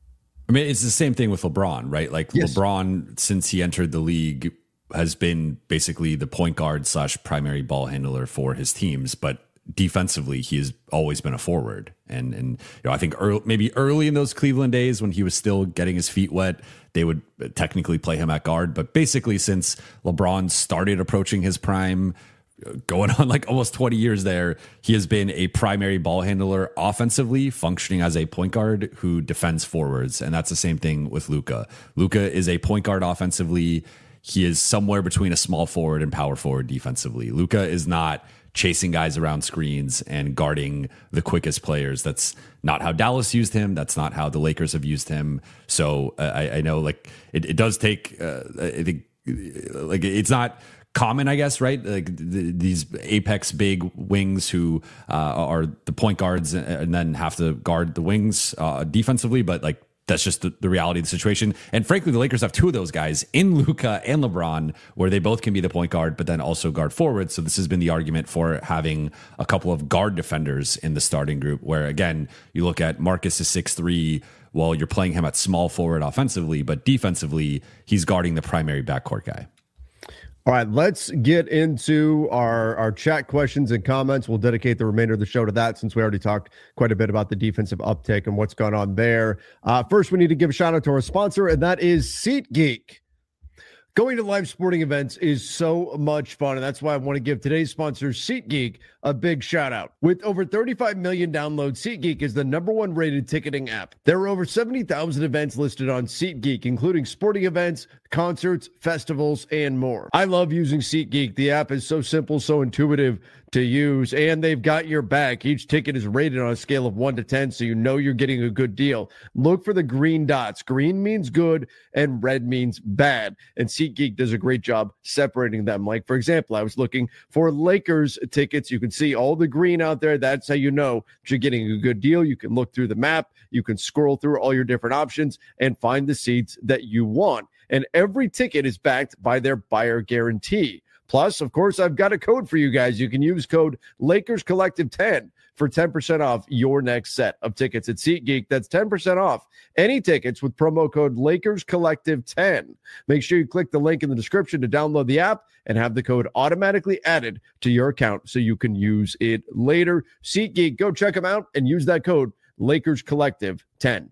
I mean, it's the same thing with LeBron, right? Like yes. LeBron, since he entered the league, has been basically the point guard / primary ball handler for his teams. But defensively, he has always been a forward. And I think maybe early in those Cleveland days when he was still getting his feet wet, they would technically play him at guard. But basically, since LeBron started approaching his prime, going on like almost 20 years there, he has been a primary ball handler offensively, functioning as a point guard who defends forwards. And that's the same thing with Luka. Luka is a point guard offensively. He is somewhere between a small forward and power forward defensively. Luka is not chasing guys around screens and guarding the quickest players. That's not how Dallas used him. That's not how the Lakers have used him. So I know like it does take, I think like it's not common, I guess, right? Like these apex big wings who are the point guards and then have to guard the wings defensively. But like that's just the reality of the situation. And frankly, the Lakers have two of those guys in Luka and LeBron, where they both can be the point guard, but then also guard forward. So this has been the argument for having a couple of guard defenders in the starting group, where again, you look at Marcus is 6'3", while you're playing him at small forward offensively, but defensively, he's guarding the primary backcourt guy. All right, let's get into our chat questions and comments. We'll dedicate the remainder of the show to that since we already talked quite a bit about the defensive uptick and what's gone on there. First, we need to give a shout out to our sponsor, and that is SeatGeek. Going to live sporting events is so much fun, and that's why I want to give today's sponsor, SeatGeek, a big shout out. With over 35 million downloads, SeatGeek is the #1 rated ticketing app. There are over 70,000 events listed on SeatGeek, including sporting events, concerts, festivals, and more. I love using SeatGeek. The app is so simple, so intuitive to use, and they've got your back. Each ticket is rated on a scale of 1 to 10, so you know you're getting a good deal. Look for the green dots. Green means good, and red means bad. And SeatGeek does a great job separating them. Like, for example, I was looking for Lakers tickets. You can see all the green out there. That's how you know you're getting a good deal. You can look through the map. You can scroll through all your different options and find the seats that you want. And every ticket is backed by their buyer guarantee. Plus, of course, I've got a code for you guys. You can use code LakersCollective10 for 10% off your next set of tickets at SeatGeek. That's 10% off any tickets with promo code LakersCollective10. Make sure you click the link in the description to download the app and have the code automatically added to your account so you can use it later. SeatGeek, go check them out and use that code LakersCollective10.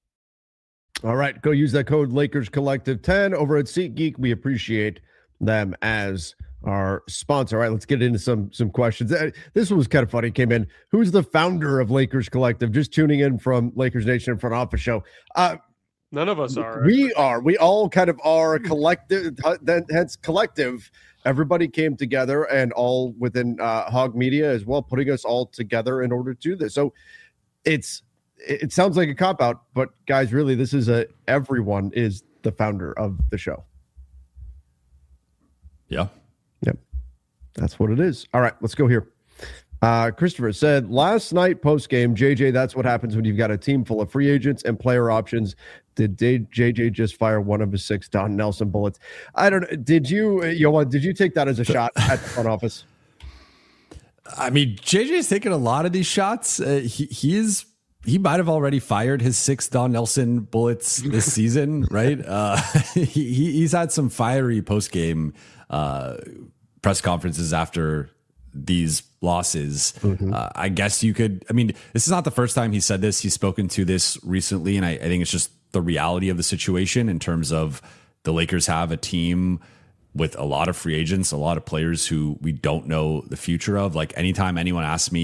All right, go use that code LakersCollective10 over at SeatGeek. We appreciate them as our sponsor. All right, let's get into some questions. This one was kind of funny. Came in. Who's the founder of Lakers Collective? Just tuning in from Lakers Nation Front Office Show. None of us are. We are. We all kind of are a collective. Hence, collective. Everybody came together, and all within Hog Media as well, putting us all together in order to do this. So it sounds like a cop out, but guys, really, this is everyone is the founder of the show. Yeah. Yep. That's what it is. All right, let's go here. Christopher said, last night post-game, JJ, that's what happens when you've got a team full of free agents and player options. Did JJ just fire one of his 6 Don Nelson bullets? I don't know. Did you take that as a shot at the front office? I mean, JJ's taken a lot of these shots. He might have already fired his 6 Don Nelson bullets this season, right? He's had some fiery post-game press conferences after these losses. Mm-hmm. I guess you could, I mean, this is not the first time he said this. He's spoken to this recently, and I think it's just the reality of the situation in terms of the Lakers have a team with a lot of free agents, a lot of players who we don't know the future of. Like anytime anyone asks me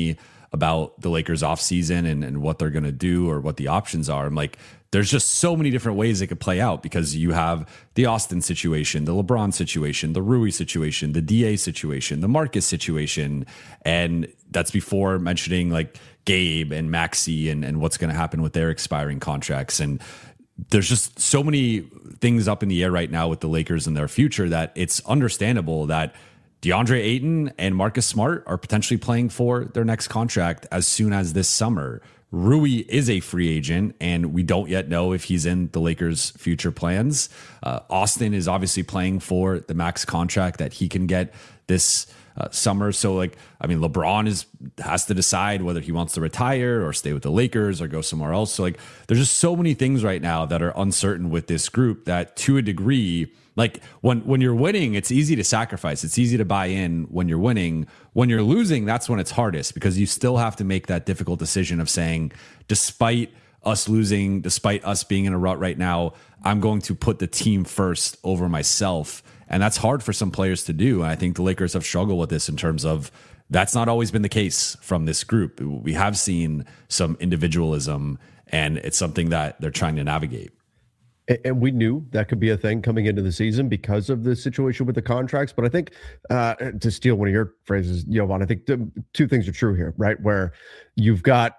about the Lakers offseason and what they're going to do or what the options are. I'm like, there's just so many different ways it could play out because you have the Austin situation, the LeBron situation, the Rui situation, the DA situation, the Marcus situation. And that's before mentioning like Gabe and Maxey and what's going to happen with their expiring contracts. And there's just so many things up in the air right now with the Lakers and their future that it's understandable that DeAndre Ayton and Marcus Smart are potentially playing for their next contract as soon as this summer. Rui is a free agent, and we don't yet know if he's in the Lakers' future plans. Austin is obviously playing for the max contract that he can get this summer. So, like, I mean, LeBron has to decide whether he wants to retire or stay with the Lakers or go somewhere else. So, like, there's just so many things right now that are uncertain with this group that, to a degree, like when you're winning, it's easy to sacrifice. It's easy to buy in when you're winning. When you're losing, that's when it's hardest because you still have to make that difficult decision of saying, despite us losing, despite us being in a rut right now, I'm going to put the team first over myself. And that's hard for some players to do. And I think the Lakers have struggled with this in terms of that's not always been the case from this group. We have seen some individualism, and it's something that they're trying to navigate. And we knew that could be a thing coming into the season because of the situation with the contracts. But I think, to steal one of your phrases, Jovan, I think two things are true here, right? Where you've got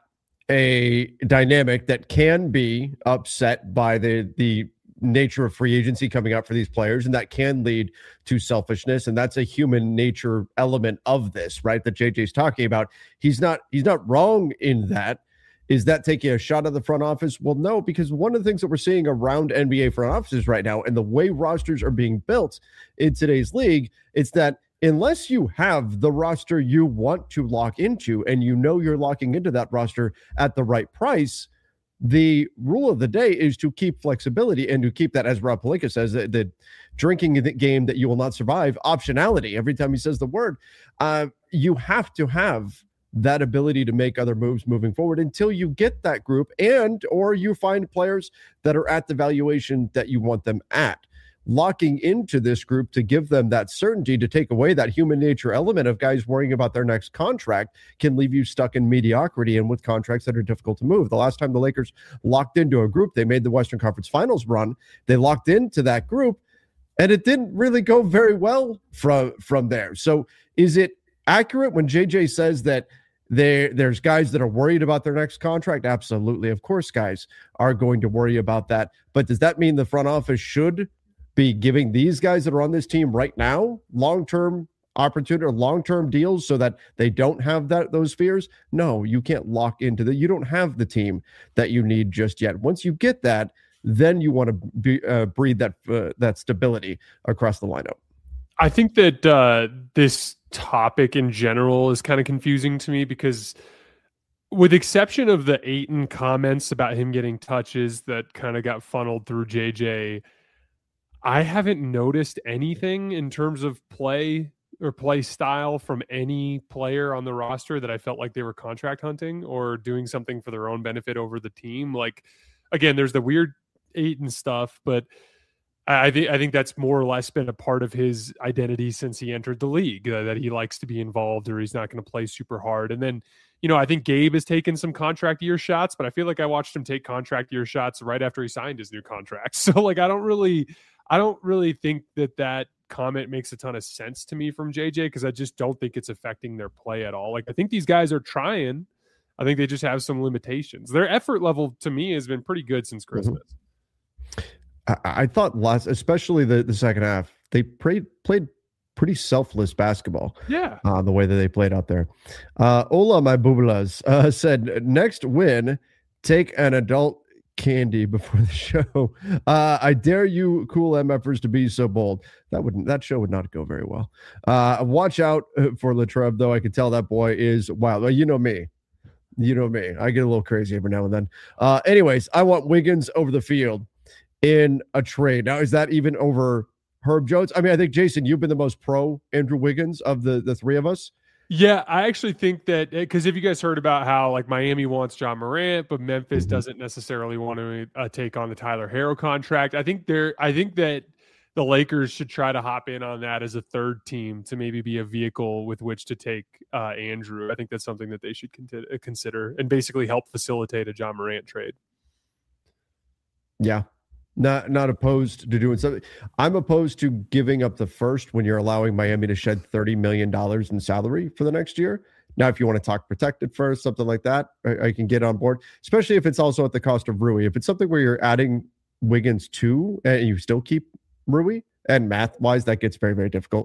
a dynamic that can be upset by the nature of free agency coming up for these players, and that can lead to selfishness. And that's a human nature element of this, right? That JJ's talking about. He's not wrong in that. Is that taking a shot at the front office? Well, no, because one of the things that we're seeing around NBA front offices right now and the way rosters are being built in today's league, it's that unless you have the roster you want to lock into and you know you're locking into that roster at the right price, the rule of the day is to keep flexibility and to keep that, as Rob Pelinka says, the drinking game that you will not survive, optionality. Every time he says the word, you have to have that ability to make other moves moving forward until you get that group or you find players that are at the valuation that you want them at. Locking into this group to give them that certainty, to take away that human nature element of guys worrying about their next contract, can leave you stuck in mediocrity and with contracts that are difficult to move. The last time the Lakers locked into a group, they made the Western Conference Finals run. They locked into that group, and it didn't really go very well from there. So is it accurate when JJ says that there's guys that are worried about their next contract? Absolutely. Of course, guys are going to worry about that. But does that mean the front office should be giving these guys that are on this team right now long-term opportunity or long-term deals so that they don't have those fears? No, you can't lock into that. You don't have the team that you need just yet. Once you get that, then you want to breathe that stability across the lineup. I think that this topic in general is kind of confusing to me because, with exception of the Ayton comments about him getting touches that kind of got funneled through JJ, I haven't noticed anything in terms of play or play style from any player on the roster that I felt like they were contract hunting or doing something for their own benefit over the team. Like, again, there's the weird Ayton stuff, but I think that's more or less been a part of his identity since he entered the league, that he likes to be involved or he's not going to play super hard. And then, I think Gabe has taken some contract year shots, but I feel like I watched him take contract year shots right after he signed his new contract. So, like, I don't really think that comment makes a ton of sense to me from JJ, because I just don't think it's affecting their play at all. Like, I think these guys are trying. I think they just have some limitations. Their effort level to me has been pretty good since Christmas. I thought especially the second half, they played pretty selfless basketball. Yeah. The way that they played out there. Ola, my boobalas, said, next win, take an adult candy before the show. I dare you cool MFers to be so bold. That show would not go very well. Watch out for Latrell, though. I can tell that boy is wild. Well, you know me. I get a little crazy every now and then. Anyways, I want Wiggins over the field in a trade. Now, is that even over Herb Jones? I mean, I think, Jason, you've been the most pro Andrew Wiggins of the three of us. Yeah, I actually think that, because if you guys heard about how, like, Miami wants John Morant, but Memphis doesn't necessarily want to take on the Tyler Herro contract. I think that the Lakers should try to hop in on that as a third team to maybe be a vehicle with which to take Andrew. I think that's something that they should consider and basically help facilitate a John Morant trade. Yeah. Not opposed to doing something. I'm opposed to giving up the first when you're allowing Miami to shed $30 million in salary for the next year. Now, if you want to talk protected first, something like that, I can get on board, especially if it's also at the cost of Rui. If it's something where you're adding Wiggins too, and you still keep Rui, and math-wise, that gets very, very difficult.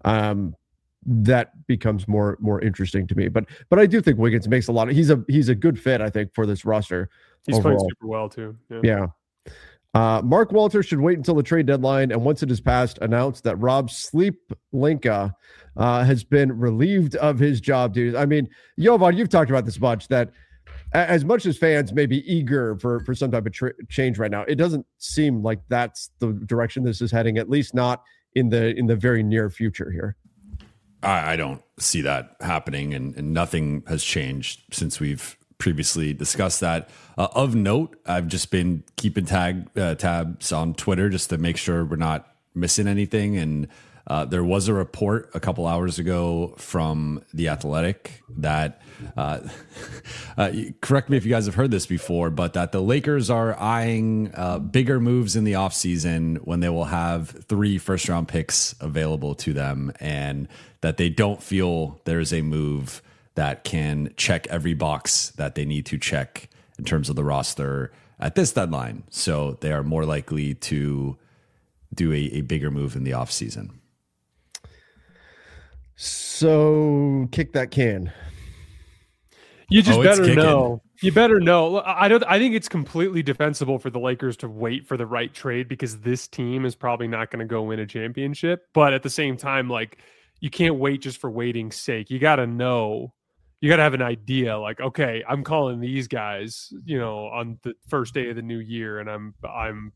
That becomes more interesting to me. But I do think Wiggins makes a lot of. He's a good fit, I think, for this roster. He's overall. playing super well too. Yeah. Mark Walters should wait until the trade deadline, and once it is passed, announce that Rob Sleeplinka has been relieved of his job duties. I mean, Jovan, you've talked about this much, that as much as fans may be eager for some type of change right now, it doesn't seem like that's the direction this is heading, at least not in the very near future here. I don't see that happening, and nothing has changed since we've previously discussed that. Of note, I've just been keeping tabs on Twitter just to make sure we're not missing anything. And there was a report a couple hours ago from The Athletic that, correct me if you guys have heard this before, but that the Lakers are eyeing bigger moves in the offseason when they will have 3 first-round picks available to them, and that they don't feel there is a move that can check every box that they need to check in terms of the roster at this deadline. So they are more likely to do a bigger move in the offseason. So kick that can. You just better know. You better know. I think it's completely defensible for the Lakers to wait for the right trade, because this team is probably not going to go win a championship. But at the same time, like, you can't wait just for waiting's sake. You got to know. You got to have an idea, like, okay, I'm calling these guys, on the first day of the new year, and I'm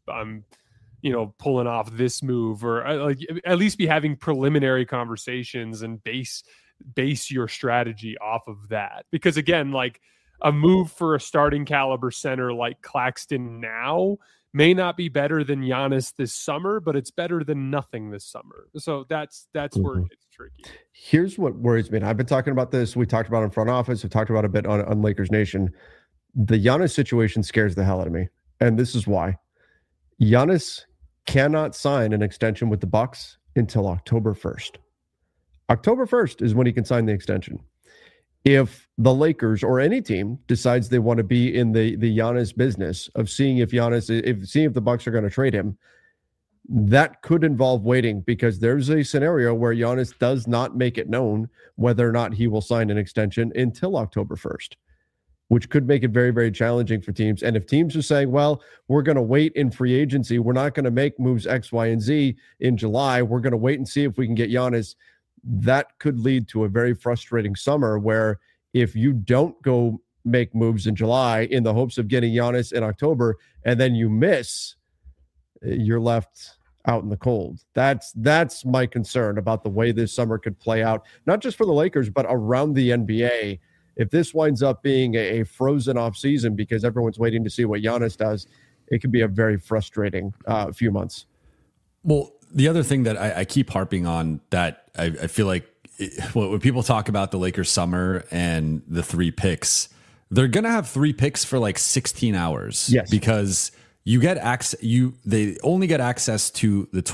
pulling off this move, or like at least be having preliminary conversations and base your strategy off of that. Because again, like, a move for a starting caliber center like Claxton now may not be better than Giannis this summer, but it's better than nothing this summer. So that's where it gets tricky. Here's what worries me. And I've been talking about this. We talked about it in front office. We talked about it a bit on Lakers Nation. The Giannis situation scares the hell out of me. And this is why. Giannis cannot sign an extension with the Bucks until October 1st. October 1st is when he can sign the extension. If the Lakers or any team decides they want to be in the Giannis business of seeing if the Bucks are going to trade him, that could involve waiting, because there's a scenario where Giannis does not make it known whether or not he will sign an extension until October 1st, which could make it very, very challenging for teams. And if teams are saying, well, we're going to wait in free agency, we're not going to make moves X, Y, and Z in July, we're going to wait and see if we can get Giannis, that could lead to a very frustrating summer where if you don't go make moves in July in the hopes of getting Giannis in October, and then you miss, you're left out in the cold. That's my concern about the way this summer could play out, not just for the Lakers, but around the NBA. If this winds up being a frozen off season because everyone's waiting to see what Giannis does, it could be a very frustrating few months. Well, the other thing that I keep harping on, that I feel like when people talk about the Lakers summer and the 3 picks, they're going to have 3 picks for like 16 hours. Yes. Because you get access, they only get access to the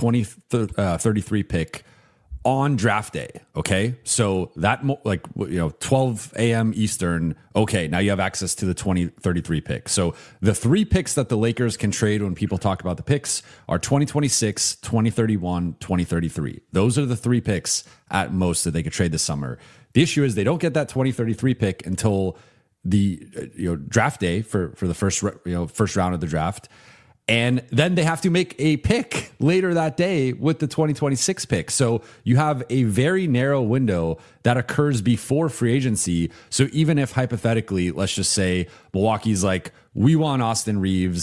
2033 pick on draft day. Okay. So that 12 a.m. Eastern. Okay. Now you have access to the 2033 pick. So the 3 picks that the Lakers can trade when people talk about the picks are 2026, 2031, 2033. Those are the 3 picks at most that they could trade this summer. The issue is they don't get that 2033 pick until the draft day for the first round of the draft. And then they have to make a pick later that day with the 2026 pick. So you have a very narrow window that occurs before free agency. So even if hypothetically, let's just say Milwaukee's like, we want Austin Reeves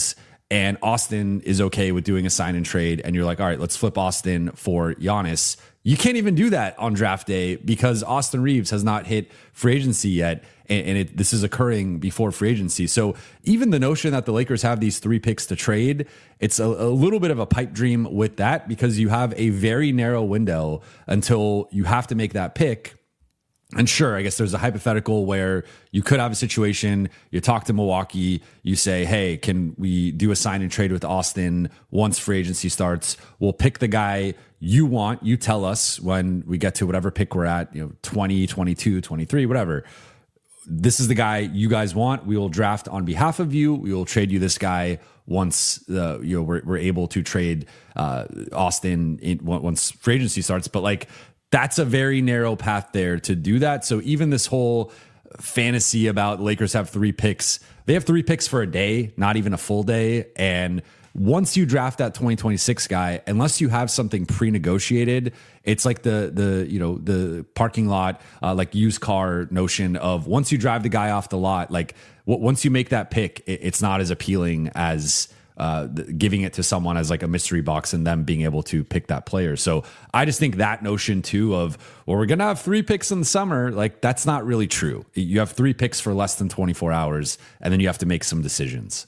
and Austin is okay with doing a sign and trade, and you're like, all right, let's flip Austin for Giannis. You can't even do that on draft day because Austin Reeves has not hit free agency yet, and this is occurring before free agency. So even the notion that the Lakers have these 3 picks to trade, it's a little bit of a pipe dream with that, because you have a very narrow window until you have to make that pick. And sure, I guess there's a hypothetical where you could have a situation, you talk to Milwaukee, you say, hey, can we do a sign and trade with Austin once free agency starts? We'll pick the guy you want. You tell us when we get to whatever pick we're at, 20, 22, 23, whatever. This is the guy you guys want. We will draft on behalf of you. We will trade you this guy once we're able to trade Austin once free agency starts. But like, that's a very narrow path there to do that. So even this whole fantasy about Lakers have 3 picks, they have 3 picks for a day, not even a full day. And once you draft that 2026 guy, unless you have something pre-negotiated, it's like the parking lot, like used car notion of once you drive the guy off the lot, like once you make that pick, it's not as appealing as giving it to someone as like a mystery box and them being able to pick that player. So I just think that notion too of, well, we're going to have 3 picks in the summer, like that's not really true. You have 3 picks for less than 24 hours, and then you have to make some decisions.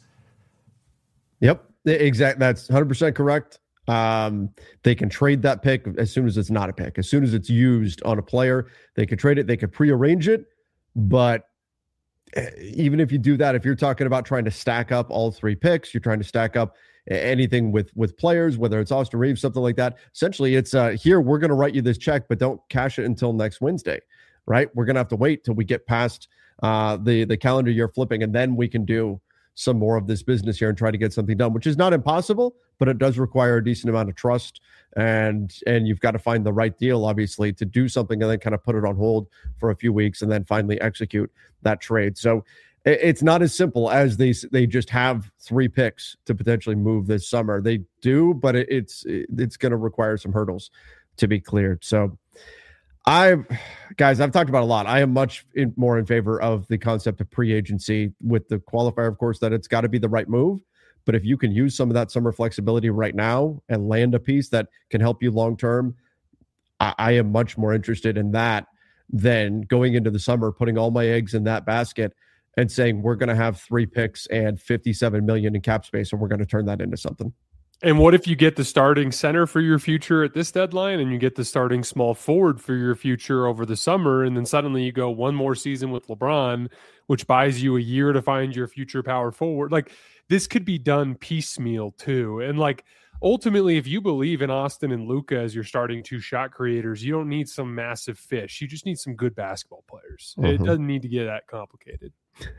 Yep, exactly. That's 100% correct. They can trade that pick as soon as it's not a pick. As soon as it's used on a player, they can trade it. They could prearrange it, but even if you do that, if you're talking about trying to stack up all 3 picks, you're trying to stack up anything with players, whether it's Austin Reeves, something like that. Essentially, it's here, we're going to write you this check, but don't cash it until next Wednesday, right? We're going to have to wait till we get past the calendar year flipping, and then we can do some more of this business here and try to get something done, which is not impossible, but it does require a decent amount of trust. And you've got to find the right deal, obviously, to do something and then kind of put it on hold for a few weeks and then finally execute that trade. So it's not as simple as they just have 3 picks to potentially move this summer. They do, but it's going to require some hurdles to be cleared. So I've talked about a lot. I am much more in favor of the concept of pre-agency, with the qualifier, of course, that it's got to be the right move. But if you can use some of that summer flexibility right now and land a piece that can help you long-term, I am much more interested in that than going into the summer, putting all my eggs in that basket and saying, we're going to have 3 picks and $57 million in cap space, and we're going to turn that into something. And what if you get the starting center for your future at this deadline, and you get the starting small forward for your future over the summer, and then suddenly you go one more season with LeBron, which buys you a year to find your future power forward? Like, this could be done piecemeal too. And like, ultimately, if you believe in Austin and Luka as your starting 2 shot creators, you don't need some massive fish. You just need some good basketball players. Mm-hmm. It doesn't need to get that complicated.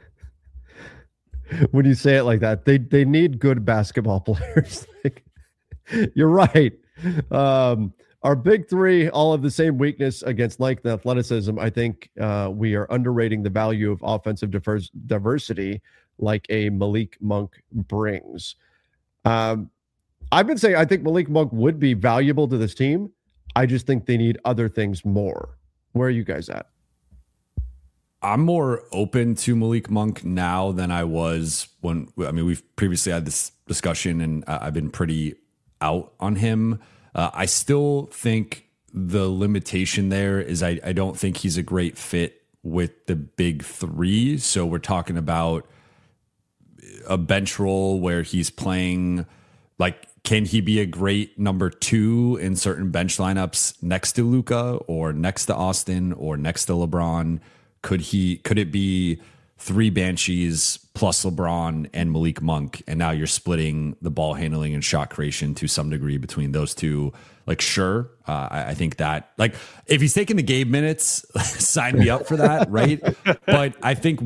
When you say it like that, they need good basketball players. You're right. Our big 3 all have the same weakness against length and athleticism. I think we are underrating the value of offensive diversity like a Malik Monk brings. I've been saying I think Malik Monk would be valuable to this team. I just think they need other things more. Where are you guys at? I'm more open to Malik Monk now than I was when, we've previously had this discussion and I've been pretty out on him. I still think the limitation there is I don't think he's a great fit with the big 3. So we're talking about a bench role where he's playing, like, can he be a great number 2 in certain bench lineups next to Luka or next to Austin or next to LeBron? Could it be 3 Banshees plus LeBron and Malik Monk, and now you're splitting the ball handling and shot creation to some degree between those 2? Like, sure. I think that, like, if he's taking the Gabe minutes, sign me up for that, right? But I think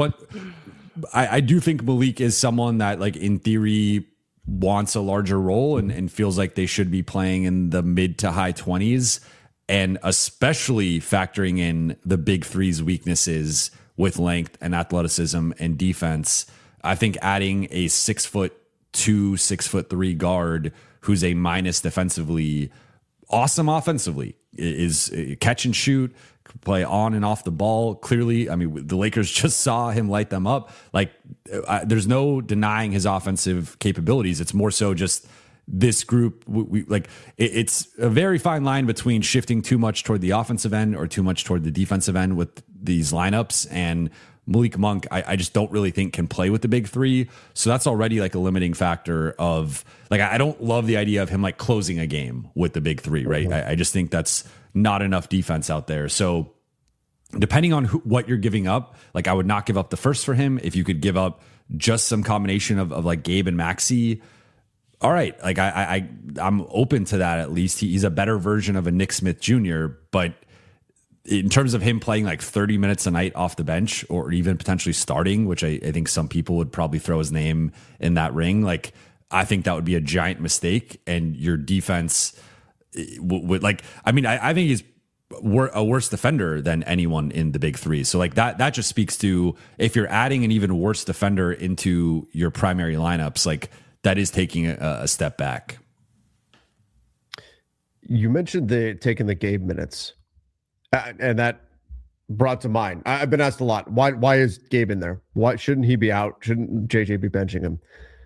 I do think Malik is someone that, like, in theory wants a larger role and feels like they should be playing in the mid to high 20s. And especially factoring in the big 3's weaknesses with length and athleticism and defense, I think adding a 6'2", 6'3" guard who's a minus defensively, awesome offensively, is catch and shoot, play on and off the ball. Clearly, I mean, the Lakers just saw him light them up. Like, there's no denying his offensive capabilities. It's more so just this group. It's a very fine line between shifting too much toward the offensive end or too much toward the defensive end with these lineups. And Malik Monk, I just don't really think can play with the big three. So that's already like a limiting factor of like, I don't love the idea of him like closing a game with the big three, right? I just think that's not enough defense out there. So depending on what you're giving up, like I would not give up the first for him. If you could give up just some combination of like Gabe and Maxey, all right. Like I'm open to that. At least he's a better version of a Nick Smith Jr., but in terms of him playing like 30 minutes a night off the bench or even potentially starting, which I think some people would probably throw his name in that ring. Like, I think that would be a giant mistake, and your defense would like, I mean, I think he's a worse defender than anyone in the big three. So like that just speaks to, if you're adding an even worse defender into your primary lineups, like that is taking a step back. You mentioned taking the Gabe minutes. And that brought to mind, I've been asked a lot, why is Gabe in there? Why shouldn't he be out? Shouldn't JJ be benching him?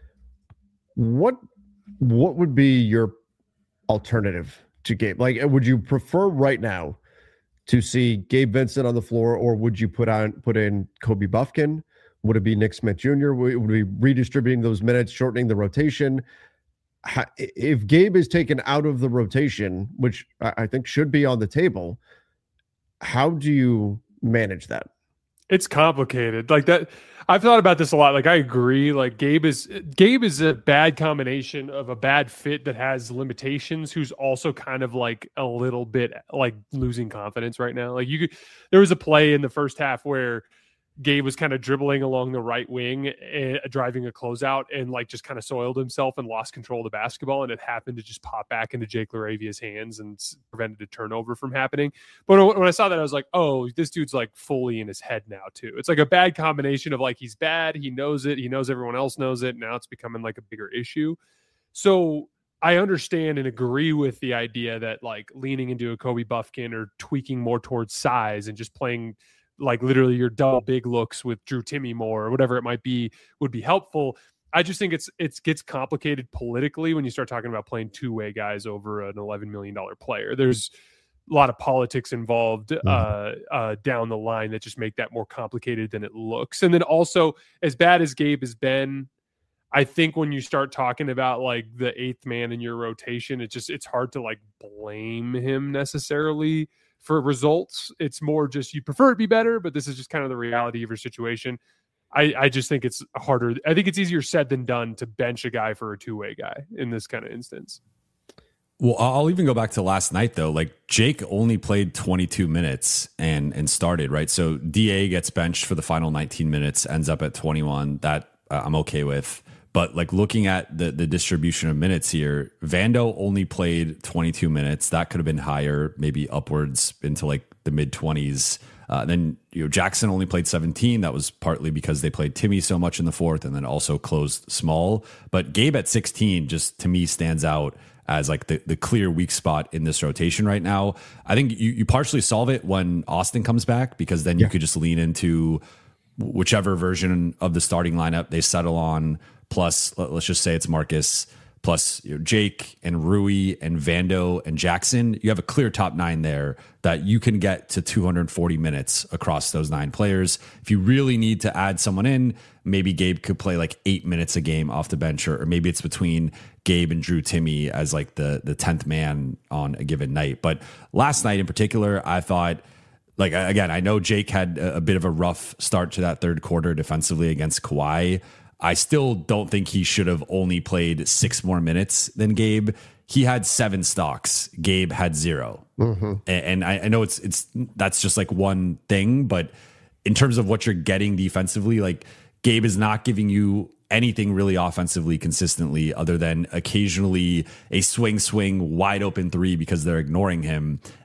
What would be your alternative to Gabe? Like, would you prefer right now to see Gabe Vincent on the floor, or would you put in Kobe Buffkin? Would it be Nick Smith Jr.? Would we be redistributing those minutes, shortening the rotation? If Gabe is taken out of the rotation, which I think should be on the table, how do you manage that? It's complicated. Like that, I've thought about this a lot. Like, I agree. Like, Gabe is a bad combination of a bad fit that has limitations, who's also kind of like a little bit like losing confidence right now. Like, there was a play in the first half where Gabe was kind of dribbling along the right wing, driving a closeout, and like just kind of soiled himself and lost control of the basketball. And it happened to just pop back into Jake LaRavia's hands and prevented a turnover from happening. But when I saw that, I was like, oh, this dude's like fully in his head now too. It's like a bad combination of like, he's bad, he knows it, he knows everyone else knows it. Now it's becoming like a bigger issue. So I understand and agree with the idea that like leaning into a Kobe Buffkin or tweaking more towards size and just playing like literally your double big looks with Drew Timme more or whatever it might be would be helpful. I just think it gets complicated politically when you start talking about playing two-way guys over an $11 million player. There's a lot of politics involved down the line that just make that more complicated than it looks. And then also, as bad as Gabe has been, I think when you start talking about like the eighth man in your rotation, it's hard to like blame him necessarily for results. It's more just you prefer it be better, but this is just kind of the reality of your situation. I just think it's harder. I think it's easier said than done to bench a guy for a two-way guy in this kind of instance. Well, I'll even go back to last night though. Like, Jake only played 22 minutes and started, right? So DA gets benched for the final 19 minutes, ends up at 21. That I'm okay with. But like looking at the distribution of minutes here, Vando only played 22 minutes. That could have been higher, maybe upwards into like the mid 20s. Then Jackson only played 17. That was partly because they played Timme so much in the fourth, and then also closed small. But Gabe at 16 just to me stands out as like the clear weak spot in this rotation right now. I think you partially solve it when Austin comes back, because then you could just lean into whichever version of the starting lineup they settle on. Plus, let's just say it's Marcus, plus Jake and Rui and Vando and Jackson. You have a clear top nine there that you can get to 240 minutes across those 9 players. If you really need to add someone in, maybe Gabe could play like 8 minutes a game off the bench, or maybe it's between Gabe and Drew Timme as like the 10th man on a given night. But last night in particular, I thought, like, again, I know Jake had a bit of a rough start to that third quarter defensively against Kawhi. I still don't think he should have only played 6 more minutes than Gabe. He had 7 stocks. Gabe had 0. Mm-hmm. And I know that's just like one thing, but in terms of what you're getting defensively, like Gabe is not giving you anything really offensively consistently, other than occasionally a swing wide open 3 because they're ignoring him.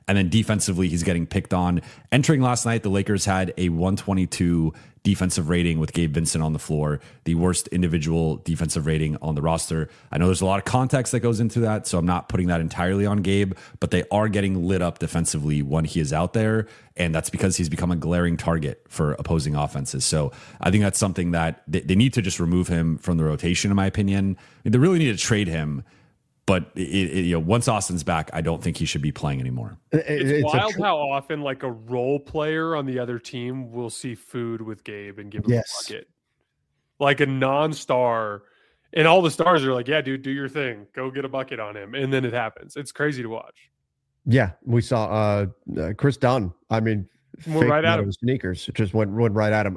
And then defensively, he's getting picked on. Entering last night, the Lakers had a 122 defensive rating with Gabe Vincent on the floor, the worst individual defensive rating on the roster. I know there's a lot of context that goes into that, so I'm not putting that entirely on Gabe, but they are getting lit up defensively when he is out there, and that's because he's become a glaring target for opposing offenses. So I think that's something that they need to just remove him from the rotation, in my opinion. I mean, they really need to trade him. But once Austin's back, I don't think he should be playing anymore. It's wild how often like a role player on the other team will see food with Gabe and give him a bucket. Like a non-star, and all the stars are like, "Yeah, dude, do your thing. Go get a bucket on him," and then it happens. It's crazy to watch. Yeah, we saw Chris Dunn. I mean, went right at him. Sneakers just went right at him.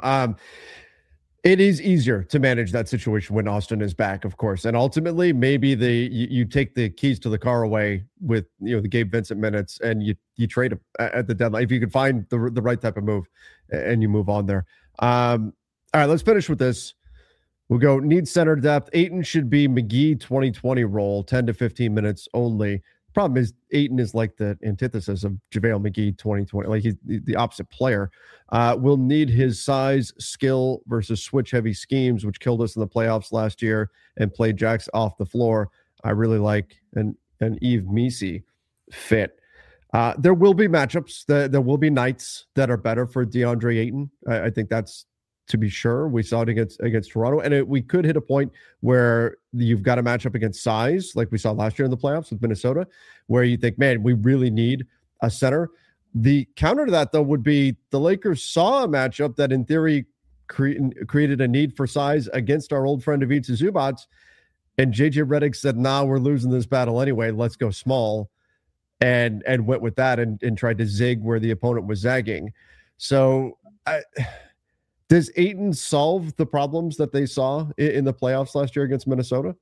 It is easier to manage that situation when Austin is back, of course. And ultimately, maybe you take the keys to the car away with the Gabe Vincent minutes, and you trade him at the deadline if you can find the right type of move, and you move on there. All right, let's finish with this. We'll go need center depth. Ayton should be McGee 2020 role, 10 to 15 minutes only. Problem is, Ayton is like the antithesis of JaVale McGee 2020. Like he's the opposite player. Will need his size, skill versus switch-heavy schemes, which killed us in the playoffs last year and played Jax off the floor. I really like an Yves Missi fit. There will be matchups. There will be nights that are better for DeAndre Ayton. I think that's to be sure. We saw it against Toronto, and we could hit a point where you've got a matchup against size, like we saw last year in the playoffs with Minnesota, where you think, man, we really need a center. The counter to that, though, would be the Lakers saw a matchup that, in theory, created a need for size against our old friend Ivica Zubac, and JJ Redick said, "Nah, we're losing this battle anyway. Let's go small," and went with that and tried to zig where the opponent was zagging. So. Does Ayton solve the problems that they saw in the playoffs last year against Minnesota?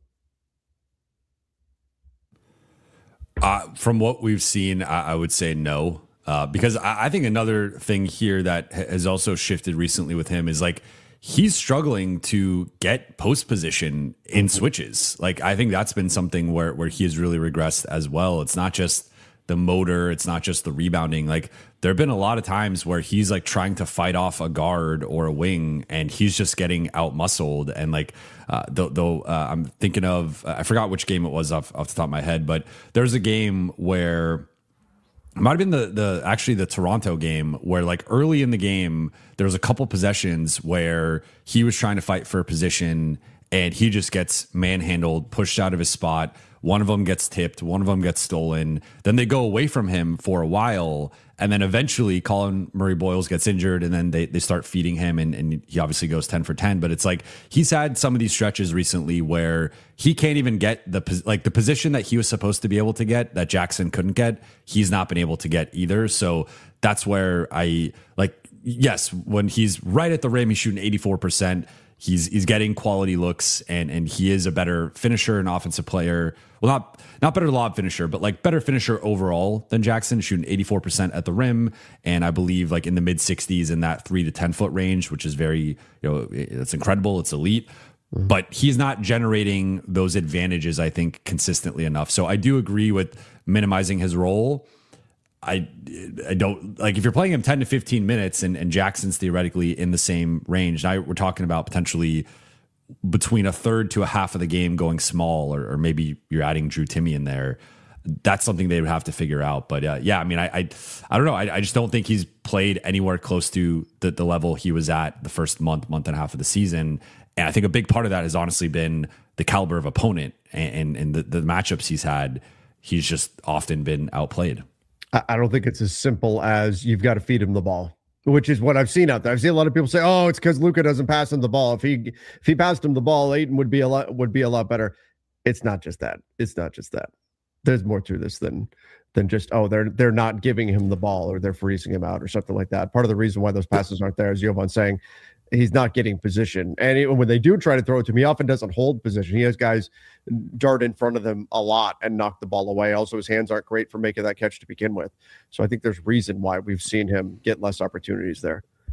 From what we've seen, I would say no. Because I think another thing here that has also shifted recently with him is like he's struggling to get post position in switches. Like I think that's been something where he has really regressed as well. It's not just the motor, it's not just the rebounding. Like there have been a lot of times where he's like trying to fight off a guard or a wing and he's just getting out muscled. And like though I'm thinking of I forgot which game it was off the top of my head, but there's a game where it might have been the Toronto game where like early in the game there was a couple possessions where he was trying to fight for a position and he just gets manhandled, pushed out of his spot. One of them gets tipped, one of them gets stolen. Then they go away from him for a while. And then eventually Colin Murray-Boyles gets injured and then they start feeding him and he obviously goes 10 for 10. But it's like he's had some of these stretches recently where he can't even get the position that he was supposed to be able to get that Jackson couldn't get. He's not been able to get either. So that's where yes, when he's right at the rim, he's shooting 84%. He's getting quality looks and he is a better finisher and offensive player. Well, not better lob finisher, but like better finisher overall than Jackson, shooting 84% at the rim. And I believe like in the mid 60s in that 3 to 10 foot range, which is very, it's incredible. It's elite, but he's not generating those advantages, I think, consistently enough. So I do agree with minimizing his role. I don't like if you're playing him 10 to 15 minutes and Jackson's theoretically in the same range. Now we're talking about potentially between a third to a half of the game going small, or maybe you're adding Drew Timme in there. That's something they would have to figure out. But yeah, I mean, I don't know. I just don't think he's played anywhere close to the level he was at the first month and a half of the season. And I think a big part of that has honestly been the caliber of opponent and the matchups he's had. He's just often been outplayed. I don't think it's as simple as you've got to feed him the ball, which is what I've seen out there. I've seen a lot of people say, "Oh, it's because Luka doesn't pass him the ball. If he passed him the ball, Ayton would be a lot better." It's not just that. It's not just that. There's more to this than just they're not giving him the ball or they're freezing him out or something like that. Part of the reason why those passes aren't there is Jovan saying he's not getting position, and even when they do try to throw it to him, he often doesn't hold position. He has guys dart in front of him a lot and knock the ball away. Also, his hands aren't great for making that catch to begin with. So I think there's reason why we've seen him get less opportunities there.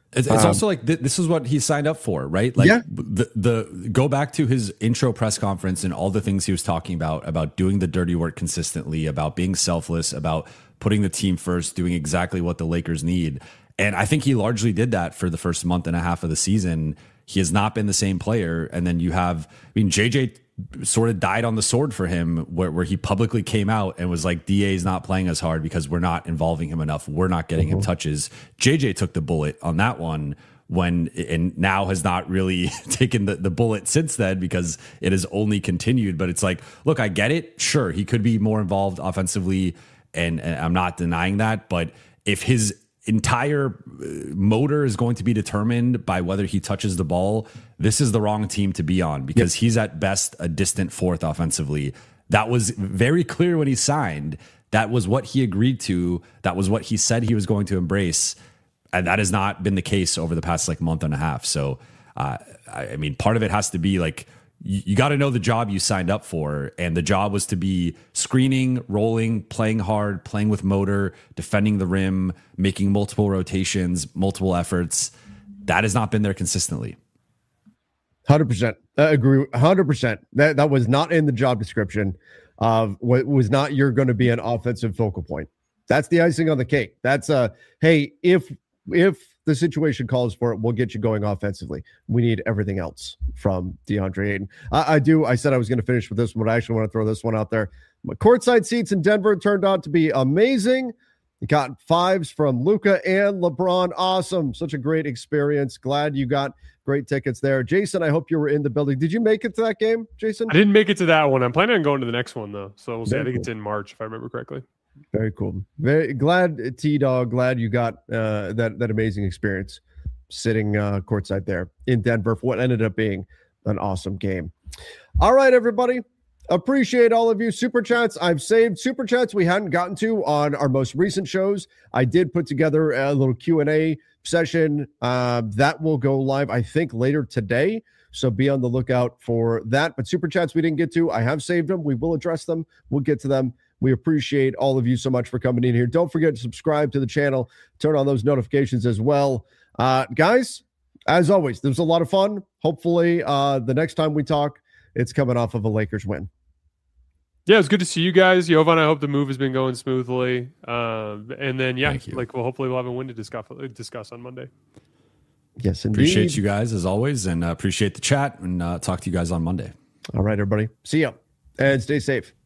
It's also like this is what he signed up for, right? Like the go back to his intro press conference and all the things he was talking about doing the dirty work consistently, about being selfless, about putting the team first, doing exactly what the Lakers need. And I think he largely did that for the first month and a half of the season. He has not been the same player. And then you have, JJ sort of died on the sword for him where he publicly came out and was like, DA is not playing as hard because we're not involving him enough. We're not getting him touches. JJ took the bullet on that one and now has not really taken the bullet since then because it has only continued. But it's like, look, I get it. Sure, he could be more involved offensively and I'm not denying that. But if his entire motor is going to be determined by whether he touches the ball, this is the wrong team to be on because he's at best a distant fourth offensively. That was very clear when he signed. That was what he agreed to. That was what he said he was going to embrace. And that has not been the case over the past month and a half. So, part of it has to be like, you got to know the job you signed up for. And the job was to be screening, rolling, playing hard, playing with motor, defending the rim, making multiple rotations, multiple efforts. That has not been there consistently. 100%. I agree. 100%. That was not in the job description of what was not, you're going to be an offensive focal point. That's the icing on the cake. That's hey, if the situation calls for it, we'll get you going offensively. We need everything else from DeAndre Ayton. I said I was going to finish with this one, but I actually want to throw this one out there. My courtside seats in Denver turned out to be amazing. You got 5s from Luka and LeBron. Awesome. Such a great experience. Glad you got great tickets there. Jason, I hope you were in the building. Did you make it to that game, Jason? I didn't make it to that one. I'm planning on going to the next one, though. So we'll see. I think it's in March, if I remember correctly. Very cool. Very glad, T-Dog. Glad you got that amazing experience sitting courtside there in Denver for what ended up being an awesome game. All right, everybody. Appreciate all of you. Super chats. I've saved super chats we hadn't gotten to on our most recent shows. I did put together a little Q&A session that will go live, I think, later today. So be on the lookout for that. But super chats we didn't get to, I have saved them. We will address them. We'll get to them. We appreciate all of you so much for coming in here. Don't forget to subscribe to the channel. Turn on those notifications as well. Guys, as always, there was a lot of fun. Hopefully, the next time we talk, it's coming off of a Lakers win. Yeah, it's good to see you guys. Jovan, I hope the move has been going smoothly. And then, hopefully we'll have a win to discuss on Monday. Yes, indeed. Appreciate you guys as always, and appreciate the chat, and talk to you guys on Monday. All right, everybody. See ya, and stay safe.